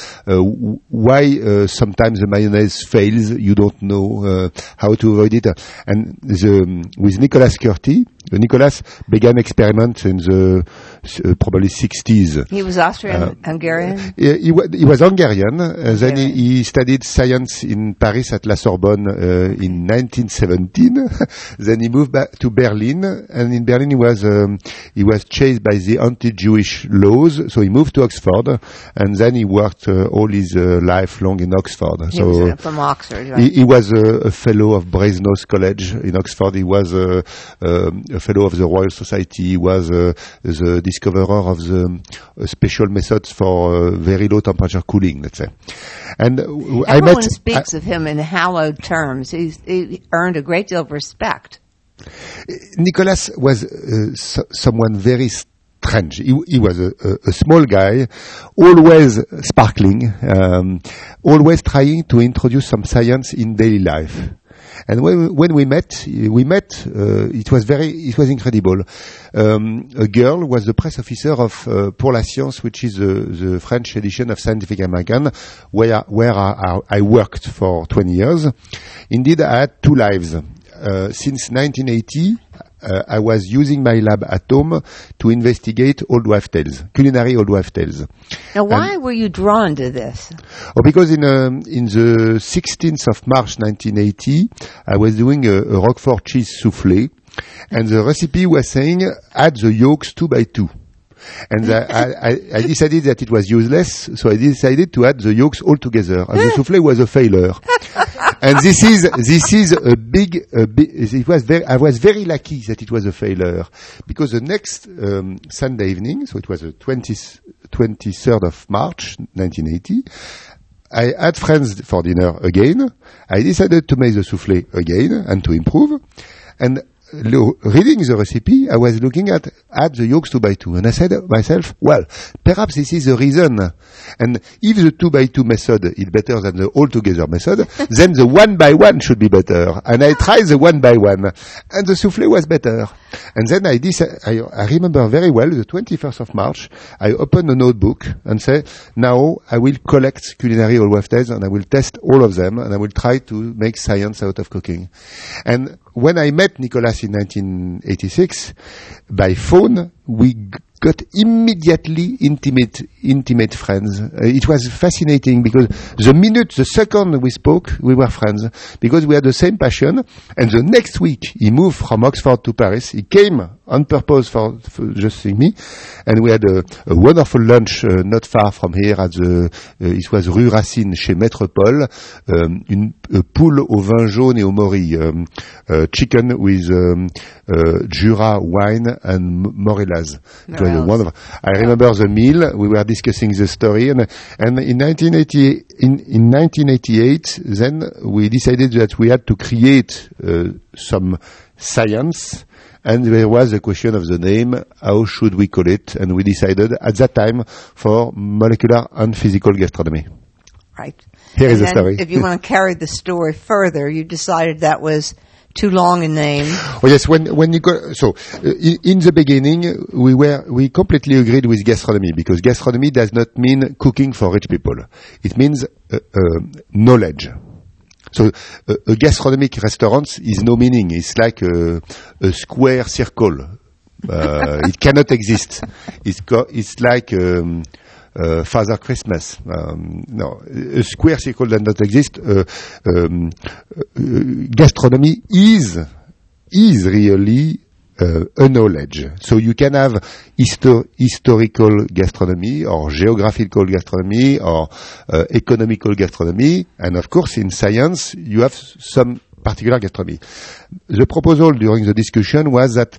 Why sometimes the mayonnaise fails? You don't know how to avoid it. And with Nicolas Curti, Nicolas began experiments in the probably 60s. He was Austrian-Hungarian? He was Hungarian. Then he studied science in Paris at La Sorbonne in 1917. Then he moved back to Berlin, and in Berlin he was chased by the anti-Jewish laws, so he moved to Oxford, and then he worked all his life long in Oxford. He was from Oxford, right? He was a fellow of Brasenose College in Oxford. He was a fellow of the Royal Society. He was the discoverer of the special methods for very low temperature cooling, let's say. And everyone speaks of him in hallowed terms. He earned a great deal of respect. Nicolas was someone very strange. He was a small guy, always sparkling, always trying to introduce some science in daily life. And when we met, it was incredible. A girl was the press officer of Pour la Science, which is the French edition of Scientific American, where I worked for 20 years. Indeed, I had two lives. Since 1980, I was using my lab at home to investigate old wife tales, culinary old wife tales. Now, why were you drawn to this? Oh, because in the 16th of March 1980, I was doing a Roquefort cheese soufflé, and the recipe was saying add the yolks 2 by 2. And I decided that it was useless, so I decided to add the yolks all together, and the soufflé was a failure. And this is a big, I was very lucky that it was a failure, because the next Sunday evening, so it was the 23rd of March 1980, I had friends for dinner again. I decided to make the soufflé again and to improve. And reading the recipe, I was looking at the yolks 2 by 2, and I said to myself, well, perhaps this is the reason. And if the 2 by 2 method is better than the all-together method, then the 1 by 1 should be better. And I tried the 1 by 1, and the soufflé was better. And then I remember very well, the 21st of March, I opened a notebook and said, now I will collect culinary old wife tales, and I will test all of them, and I will try to make science out of cooking. And when I met Nicolas in 1986, by phone, we got immediately intimate friends. It was fascinating because the second we spoke, we were friends because we had the same passion. And the next week, he moved from Oxford to Paris. He came on purpose for just seeing me, and we had a wonderful lunch not far from here at it was Rue Racine chez Maître Paul, une poule au vin jaune et au mori, chicken with Jura wine and Morelas. It was wonderful. I remember the meal. We were discussing the story, and in 1988, then we decided that we had to create some science. And there was a question of the name, how should we call it? And we decided at that time for molecular and physical gastronomy. Right. Here is the story. If you want to carry the story further, you decided that was too long a name. Oh yes, when you go, so in the beginning we completely agreed with gastronomy, because gastronomy does not mean cooking for rich people. It means knowledge. So a gastronomic restaurant is no meaning. It's like a square circle. It cannot exist. It's like Father Christmas. No, a square circle does not exist. Gastronomy is really a knowledge. So you can have historical gastronomy or geographical gastronomy or economical gastronomy, and of course in science you have some particular gastronomy. The proposal during the discussion was that,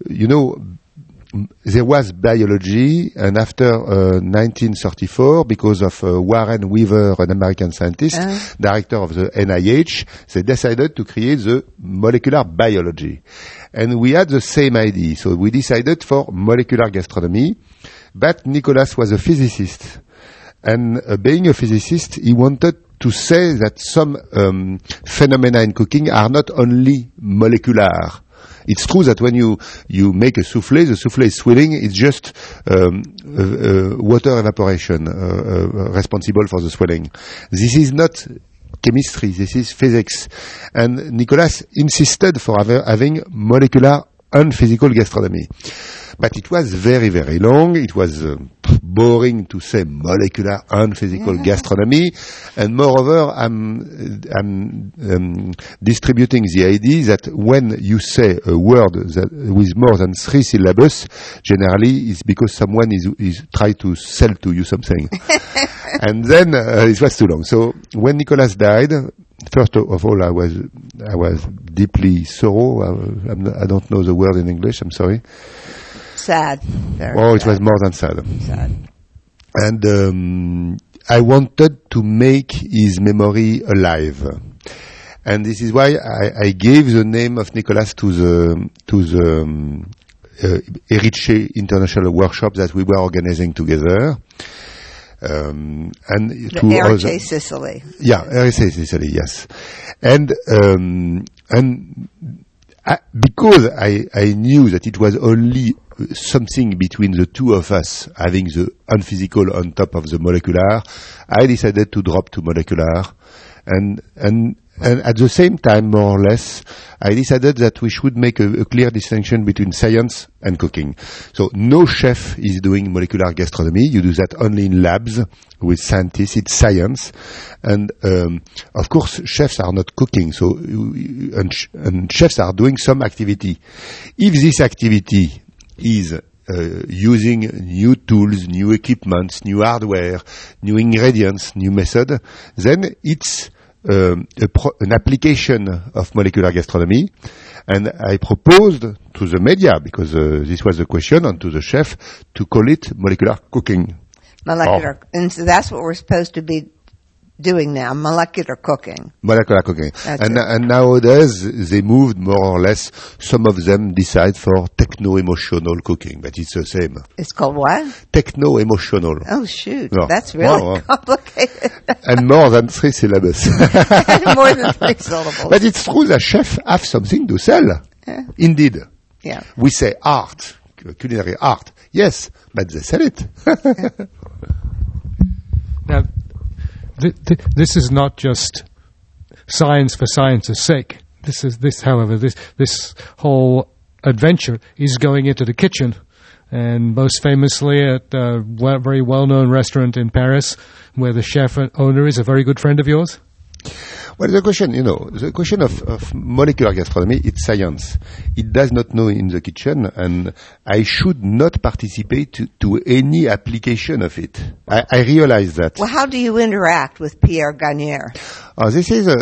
there was biology, and after 1934, because of Warren Weaver, an American scientist, director of the NIH, they decided to create the molecular biology. And we had the same idea, so we decided for molecular gastronomy, but Nicolas was a physicist. And being a physicist, he wanted to say that some phenomena in cooking are not only molecular. It's true that when you make a soufflé, the soufflé is swelling. It's just water evaporation responsible for the swelling. This is not chemistry. This is physics. And Nicolas insisted for having molecular and physical gastronomy. But it was very, very long. It was boring to say molecular and physical gastronomy. And moreover, I'm distributing the idea that when you say a word that with more than 3 syllables, generally it's because someone is trying to sell to you something. And then it was too long. So when Nicolas died, first of all, I was deeply sorrow. I don't know the word in English. I'm sorry. Sad. It was more than sad. And I wanted to make his memory alive, and this is why I gave the name of Nicolas to the Erice International Workshop that we were organizing together. And to Erice Sicily. Yeah, Erice Sicily. Yes, and because I knew that it was only something between the two of us, having the unphysical on top of the molecular, I decided to drop to molecular, and at the same time, more or less, I decided that we should make a clear distinction between science and cooking. So no chef is doing molecular gastronomy. You do that only in labs with scientists. It's science. And of course, chefs are not cooking. So and chefs are doing some activity. If this activity is using new tools, new equipments, new hardware, new ingredients, new method, then it's an application of molecular gastronomy. And I proposed to the media, because this was a question, and to the chef, to call it molecular cooking. Molecular. And so that's what we're supposed to be doing now, molecular cooking. Molecular cooking. And nowadays, they moved more or less, some of them decide for techno-emotional cooking, but it's the same. It's called what? Techno-emotional. Oh, shoot. No. That's really complicated. And more than 3 syllables. More than 3 syllables. But it's true that chefs have something to sell. Yeah. Indeed. Yeah. We say art, culinary art. Yes, but they sell it. Now, this is not just science for science's sake. However, this whole adventure is going into the kitchen, and most famously at a very well-known restaurant in Paris, where the chef and owner is a very good friend of yours. Well, the question of molecular gastronomy, it's science. It does not know in the kitchen, and I should not participate to any application of it. I realize that. Well, how do you interact with Pierre Gagnaire? This is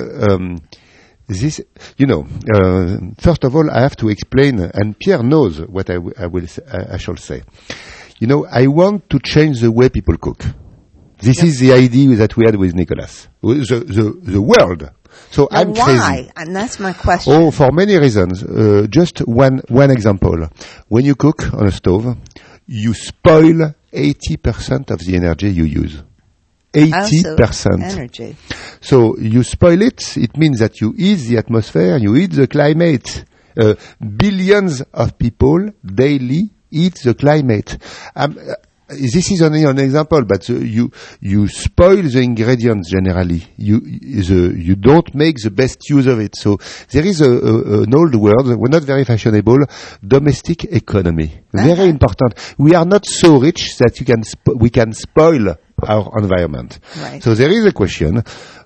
first of all, I have to explain, and Pierre knows what I shall say. I want to change the way people cook. This is the idea that we had with Nicolas. The world. So now I'm why? crazy. And that's my question. Oh, for many reasons. Just one example. When you cook on a stove, you spoil 80% of the energy you use. 80%. Energy. So you spoil it. It means that you eat the atmosphere, you eat the climate. Billions of people daily eat the climate. This is only an example, but you spoil the ingredients generally. You don't make the best use of it. So there is an old word, we're not very fashionable, domestic economy. Very important. We are not so rich that we can spoil our environment. Right. So there is a question.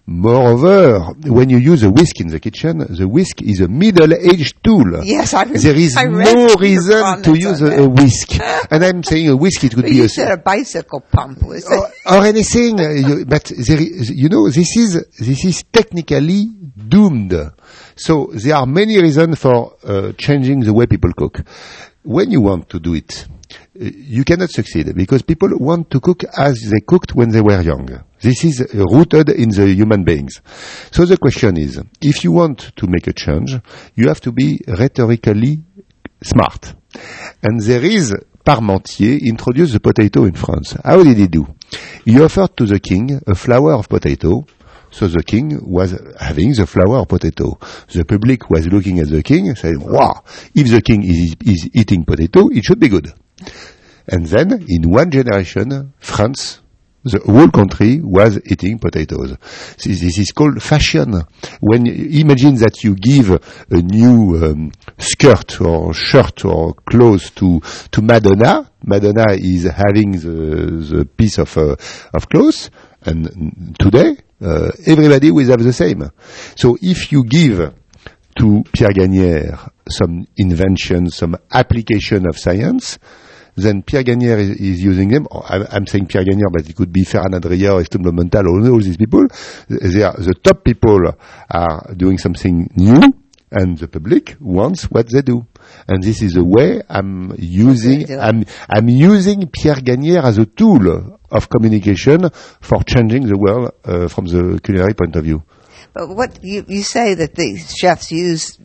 Moreover, when you use a whisk in the kitchen, the whisk is a middle-aged tool. Yes, there is no reason to use a whisk. And I'm saying a whisk, it could be you said a bicycle pump. Or anything. But there is, this is technically doomed. So there are many reasons for changing the way people cook. When you want to do it, you cannot succeed because people want to cook as they cooked when they were young. This is rooted in the human beings. So the question is, if you want to make a change, you have to be rhetorically smart. And there is Parmentier introduced the potato in France. How did he do? He offered to the king a flower of potato. So the king was having the flower of potato. The public was looking at the king and saying, wow, if the king is eating potato, it should be good. And then, in one generation, France, the whole country was eating potatoes. This is called fashion. When imagine that you give a new skirt or shirt or clothes to Madonna. Madonna is having the piece of clothes, and today everybody will have the same. So if you give to Pierre Gagnère some invention, some application of science, then Pierre Gagnère is using them. I'm saying Pierre Gagnère, but it could be Ferran Adrià or Esteban Blumenthal, all these people. The top people are doing something new, and the public wants what they do. And this is the way I'm using Pierre Gagnère as a tool of communication for changing the world from the culinary point of view. But what you say that the chefs use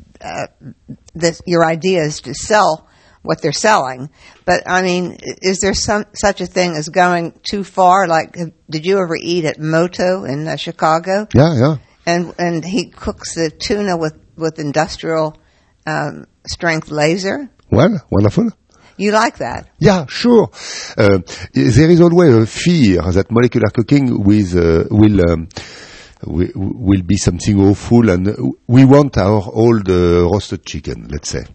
your ideas to sell what they're selling, but I mean, is there such a thing as going too far? Like, did you ever eat at Moto in Chicago? Yeah. And he cooks the tuna with industrial strength laser. Well, wonderful. You like that? Yeah, sure. There is always a fear that molecular cooking will be something awful, and we want our old roasted chicken, let's say.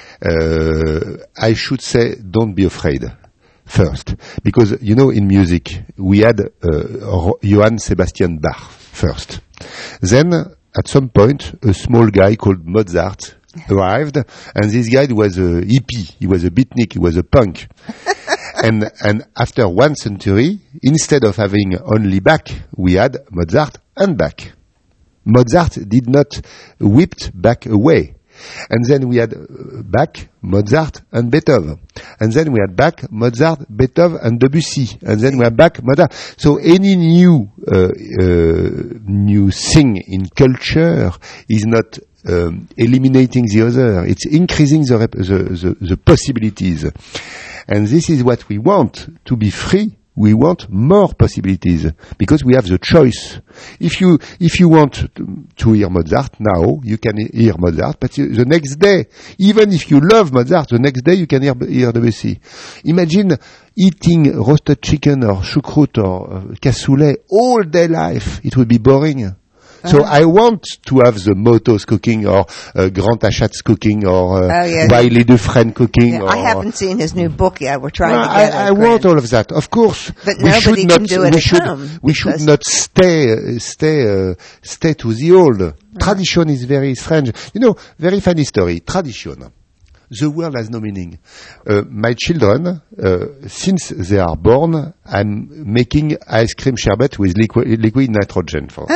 I should say, don't be afraid first, because in music we had Johann Sebastian Bach first. Then at some point a small guy called Mozart arrived, and this guy was a hippie, he was a beatnik, he was a punk. and after 1 century, instead of having only Bach, we had Mozart and Bach. Mozart did not whip Bach away. And then we had Bach, Mozart, and Beethoven. And then we had Bach, Mozart, Beethoven, and Debussy. And then we had Bach, Mozart. So any new thing in culture is not eliminating the other. It's increasing the possibilities. And this is what we want, to be free. We want more possibilities because we have the choice. If you want to hear Mozart now, you can hear Mozart, but the next day, even if you love Mozart, the next day you can hear Debussy. Imagine eating roasted chicken or choucroute or cassoulet all day life. It would be boring. So I want to have the Motos cooking or Grand Achat's cooking or Wiley Dufresne cooking. Yeah, I haven't seen his new book yet. We're trying to get it. I want all of that, of course. But nobody can do it at home. We should not stay to the old. Tradition is very strange. Very funny story. Tradition. The world has no meaning. My children, since they are born, I'm making ice cream sherbet with liquid nitrogen for.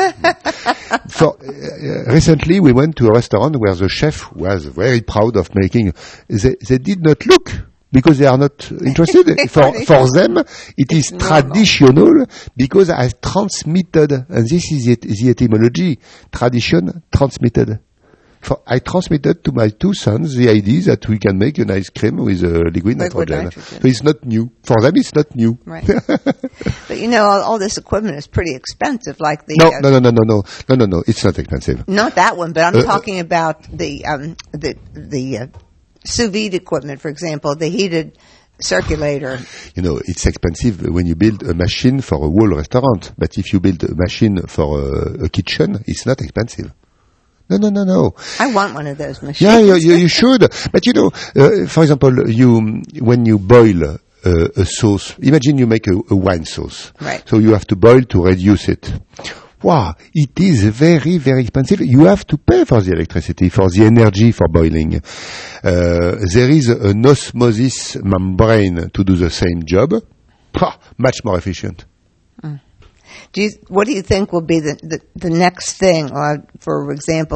Recently, we went to a restaurant where the chef was very proud of making. They did not look because they are not interested. For them, it is traditional because I transmitted, and this is the etymology: tradition transmitted. I transmitted to my 2 sons the idea that we can make an ice cream with liquid nitrogen. So it's not new. For them, it's not new. Right. But all this equipment is pretty expensive, like the... No, it's not expensive. Not that one, but I'm talking about the sous vide equipment, for example, the heated circulator. It's expensive when you build a machine for a whole restaurant, but if you build a machine for a kitchen, it's not expensive. No. I want one of those machines. Yeah, you should. But for example, when you boil a sauce, imagine you make a wine sauce. Right. So you have to boil to reduce it. wow, it is very, very expensive. You have to pay for the electricity, for the energy for boiling. There is an osmosis membrane to do the same job. Much more efficient. What do you think will be the next thing? For example,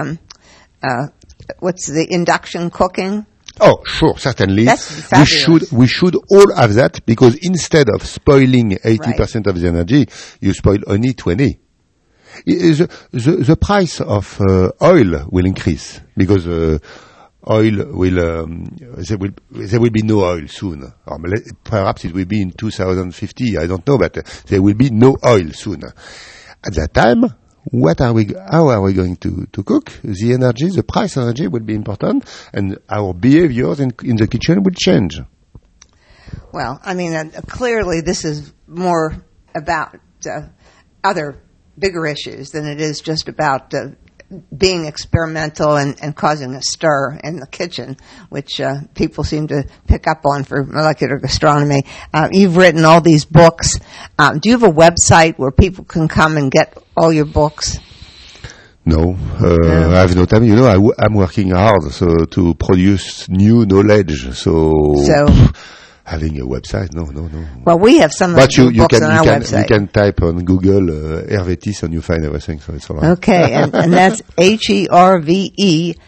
what's the induction cooking? Oh, sure, certainly. We should all have that, because instead of spoiling 80% of the energy, you spoil only 20%. The price of oil will increase, because oil will there will be no oil soon. Perhaps it will be in 2050. I don't know, but there will be no oil soon. At that time, how are we going to cook? The energy, the price of energy will be important, and our behaviors in the kitchen will change. Well, I mean, clearly this is more about other bigger issues than it is just about being experimental and causing a stir in the kitchen, which people seem to pick up on for molecular gastronomy. You've written all these books. Do you have a website where people can come and get all your books? No, I have no time. You know, I'm working hard to produce new knowledge. So having a website, no. Well, we have some of the books on our website. You can type on Google Hervétis and you find everything, so it's all right. Okay, and that's HERVETHIS.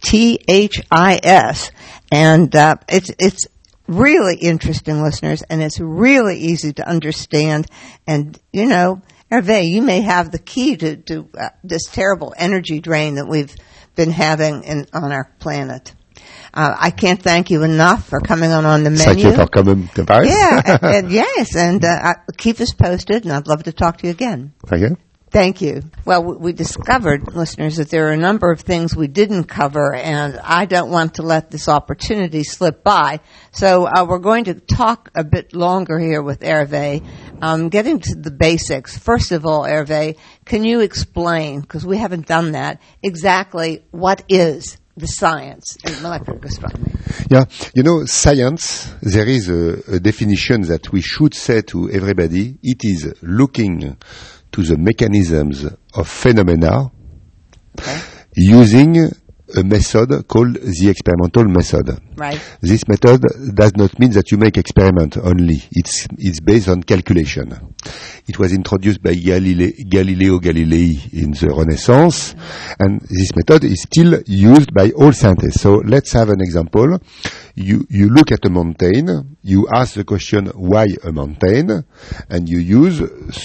And it's really interesting, listeners, and it's really easy to understand. And, you know, Hervé, you may have the key to this terrible energy drain that we've been having on our planet. I can't thank you enough for coming on the menu. Thank you for coming to Paris. Yeah, and keep us posted, and I'd love to talk to you again. Thank you. Thank you. Well, we discovered, listeners, that there are a number of things we didn't cover, and I don't want to let this opportunity slip by. So we're going to talk a bit longer here with Hervé, getting to the basics. First of all, Hervé, can you explain, because we haven't done that, exactly what is the science in molecular gastronomy? Yeah, you know, science, there is a definition that we should say to everybody. It is looking to the mechanisms of phenomena using a method called the experimental method. Right. This method does not mean that you make experiment only. It's based on calculation. It was introduced by Galileo Galilei in the Renaissance, and this method is still used by all scientists. So let's have an example. You look at a mountain, you ask the question, why a mountain? And you use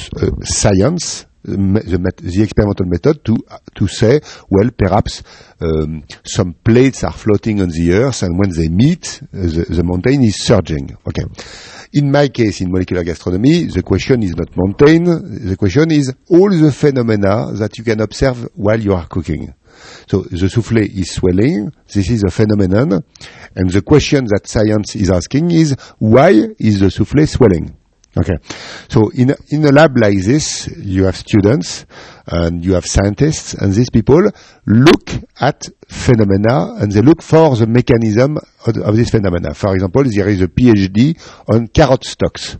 science, the experimental method to say, well, perhaps some plates are floating on the earth, and when they meet, the mountain is surging. Okay. In my case, in molecular gastronomy, the question is not mountain. The question is all the phenomena that you can observe while you are cooking. So the soufflé is swelling. This is a phenomenon, and the question that science is asking is, why is the soufflé swelling? Okay. So in a lab like this, you have students and you have scientists, and these people look at phenomena and they look for the mechanism of this phenomena. For example, there is a PhD on carrot stalks.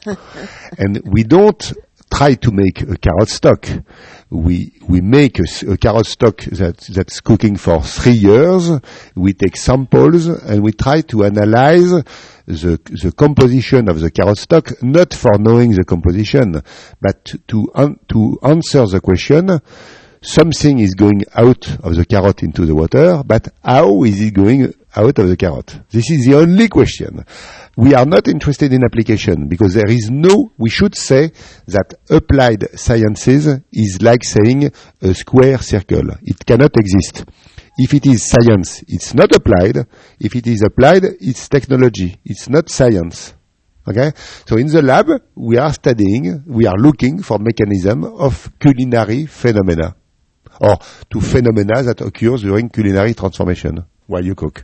And we don't try to make a carrot stalk. We make a carrot stalk that's cooking for 3 years. We take samples and we try to analyze the composition of the carrot stalk, not for knowing the composition, but to answer the question. Something is going out of the carrot into the water, but how is it going out of the carrot? This is the only question. We are not interested in application, because we should say that applied sciences is like saying a square circle. It cannot exist. If it is science, it's not applied. If it is applied, it's technology. It's not science. Okay? So in the lab, we are looking for mechanism of culinary phenomena, or to phenomena that occurs during culinary transformation while you cook.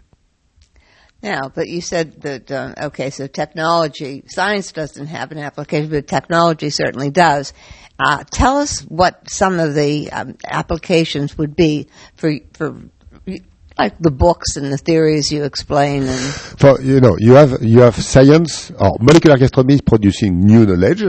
Now, but you said that, so technology, science doesn't have an application, but technology certainly does. Tell us what some of the applications would be for like the books and the theories you explain. And you have science, or molecular gastronomy is producing new knowledge.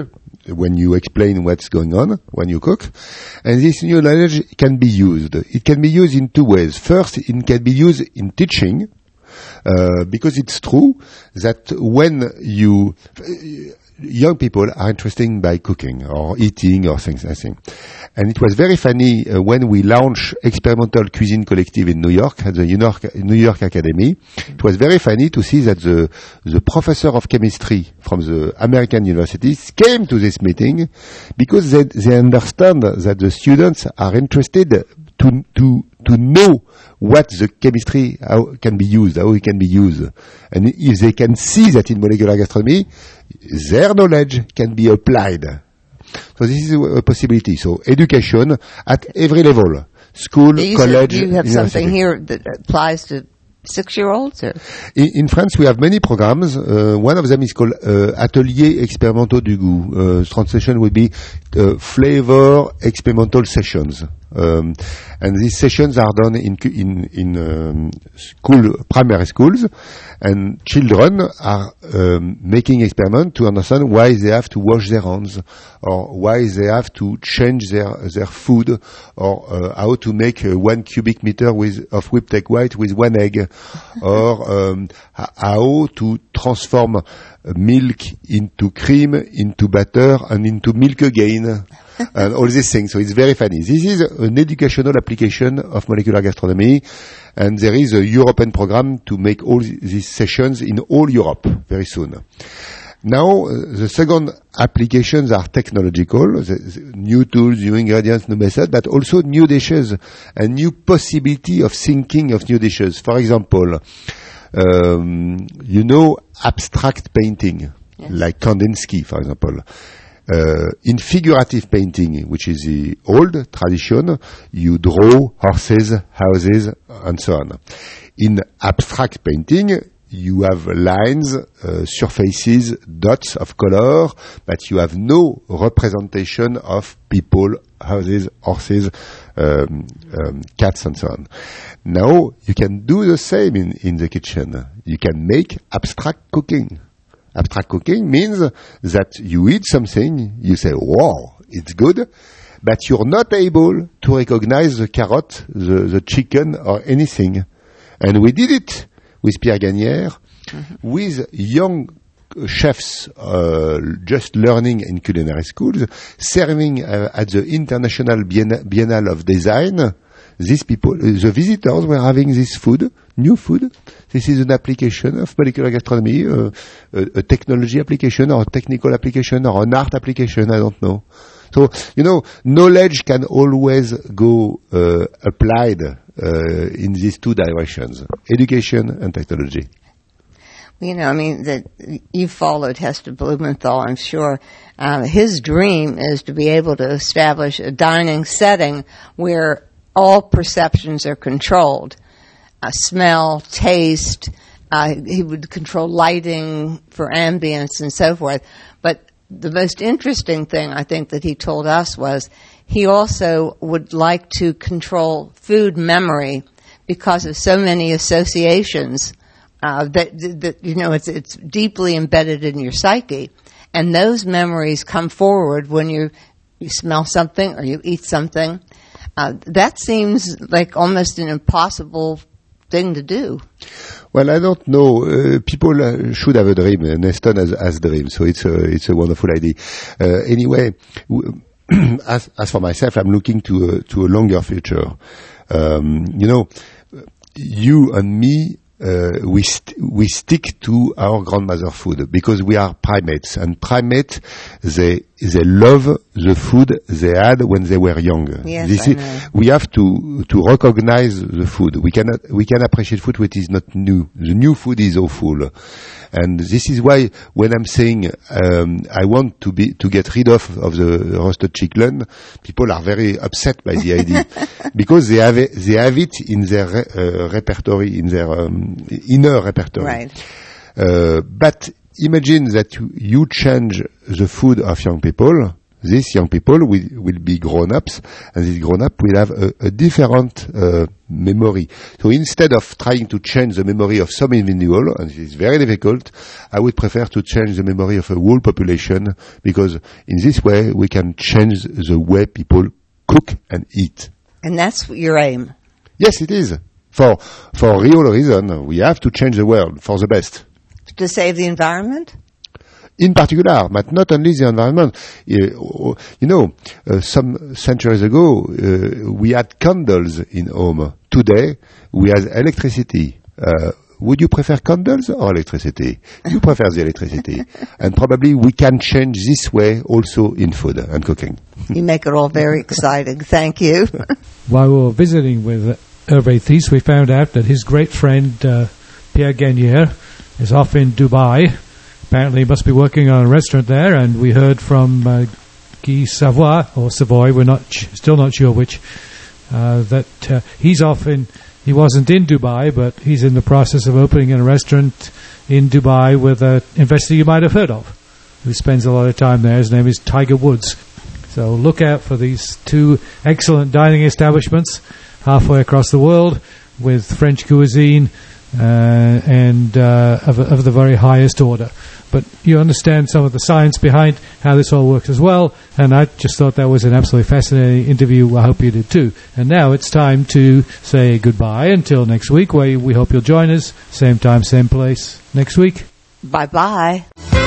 when you explain what's going on when you cook. And this new knowledge can be used. It can be used in two ways. First, it can be used in teaching, because it's true that when young people are interested by cooking or eating or things like that. And it was very funny when we launched Experimental Cuisine Collective in New York at the New York Academy. It was very funny to see that the professor of chemistry from the American universities came to this meeting because they understand that the students are interested to know what the chemistry how it can be used. And if they can see that in molecular gastronomy, their knowledge can be applied. So this is a possibility. So education at every level, school, college, you have university. something here that applies to 6-year-olds? In France, we have many programs. One of them is called Ateliers Expérimentaux du Goût. Translation would be Flavor Experimental Sessions. And these sessions are done in primary schools, and children are making experiments to understand why they have to wash their hands, or why they have to change their food, or how to make 1 cubic meter of whipped egg white with 1 egg, or how to transform milk into cream, into butter, and into milk again. And all these things. So it's very funny. This is an educational application of molecular gastronomy, and there is a European program to make all these sessions in all Europe very soon. Now, the second applications are technological, the new tools, new ingredients, new methods, but also new dishes and new possibility of thinking of new dishes. For example, abstract painting, yes, like Kandinsky, for example. In figurative painting, which is the old tradition, you draw horses, houses, and so on. In abstract painting, you have lines, surfaces, dots of color, but you have no representation of people, houses, horses, cats, and so on. Now, you can do the same in the kitchen. You can make abstract cooking. Abstract cooking means that you eat something, you say, wow, it's good, but you're not able to recognize the carrot, the chicken, or anything. And we did it with Pierre Gagnère, with young chefs just learning in culinary schools, serving at the International Biennale of Design. These people, the visitors were having this food, new food. This is an application of molecular gastronomy, a technology application or a technical application or an art application, I don't know. So, knowledge can always go applied in these two directions, education and technology. That you followed Hester Blumenthal, I'm sure. His dream is to be able to establish a dining setting where all perceptions are controlled. Smell, taste, he would control lighting for ambience and so forth. But the most interesting thing I think that he told us was he also would like to control food memory because of so many associations it's deeply embedded in your psyche. And those memories come forward when you smell something or you eat something. That seems like almost an impossible thing to do. Well, I don't know. People should have a dream. Neston has dreams, so it's a wonderful idea. Anyway, as for myself, I'm looking to a longer future. You and me. We stick to our grandmother food because we are primates, and primates they love the food they had when they were young. Yes, we have to recognize the food. We can appreciate food which is not new. The new food is awful, and this is why when I'm saying I want to get rid of the roasted chicken, people are very upset by the idea because they have it in their repertoire, in their inner repertoire. Right. But imagine that you change the food of young people, these young people will be grown-ups, and these grown-ups will have a different memory. So instead of trying to change the memory of some individual, and it is very difficult, I would prefer to change the memory of a whole population, because in this way we can change the way people cook and eat. And that's your aim? Yes, it is. For real reason, we have to change the world for the best. To save the environment? In particular, but not only the environment. Some centuries ago, we had candles in home. Today, we have electricity. Would you prefer candles or electricity? You prefer the electricity. And probably we can change this way also in food and cooking. You make it all very exciting. Thank you. While we were visiting with Hervé Thies, we found out that his great friend Pierre Gagnaire is off in Dubai. Apparently he must be working on a restaurant there, and we heard from Guy Savoy, or Savoy, we're still not sure which, that he's off he wasn't in Dubai, but he's in the process of opening a restaurant in Dubai with an investor you might have heard of, who spends a lot of time there. His name is Tiger Woods. So look out for these two excellent dining establishments halfway across the world with French cuisine and of the very highest order. But you understand some of the science behind how this all works as well, and I just thought that was an absolutely fascinating interview. I hope you did too. And now it's time to say goodbye until next week, where we hope you'll join us, same time, same place, next week. Bye-bye.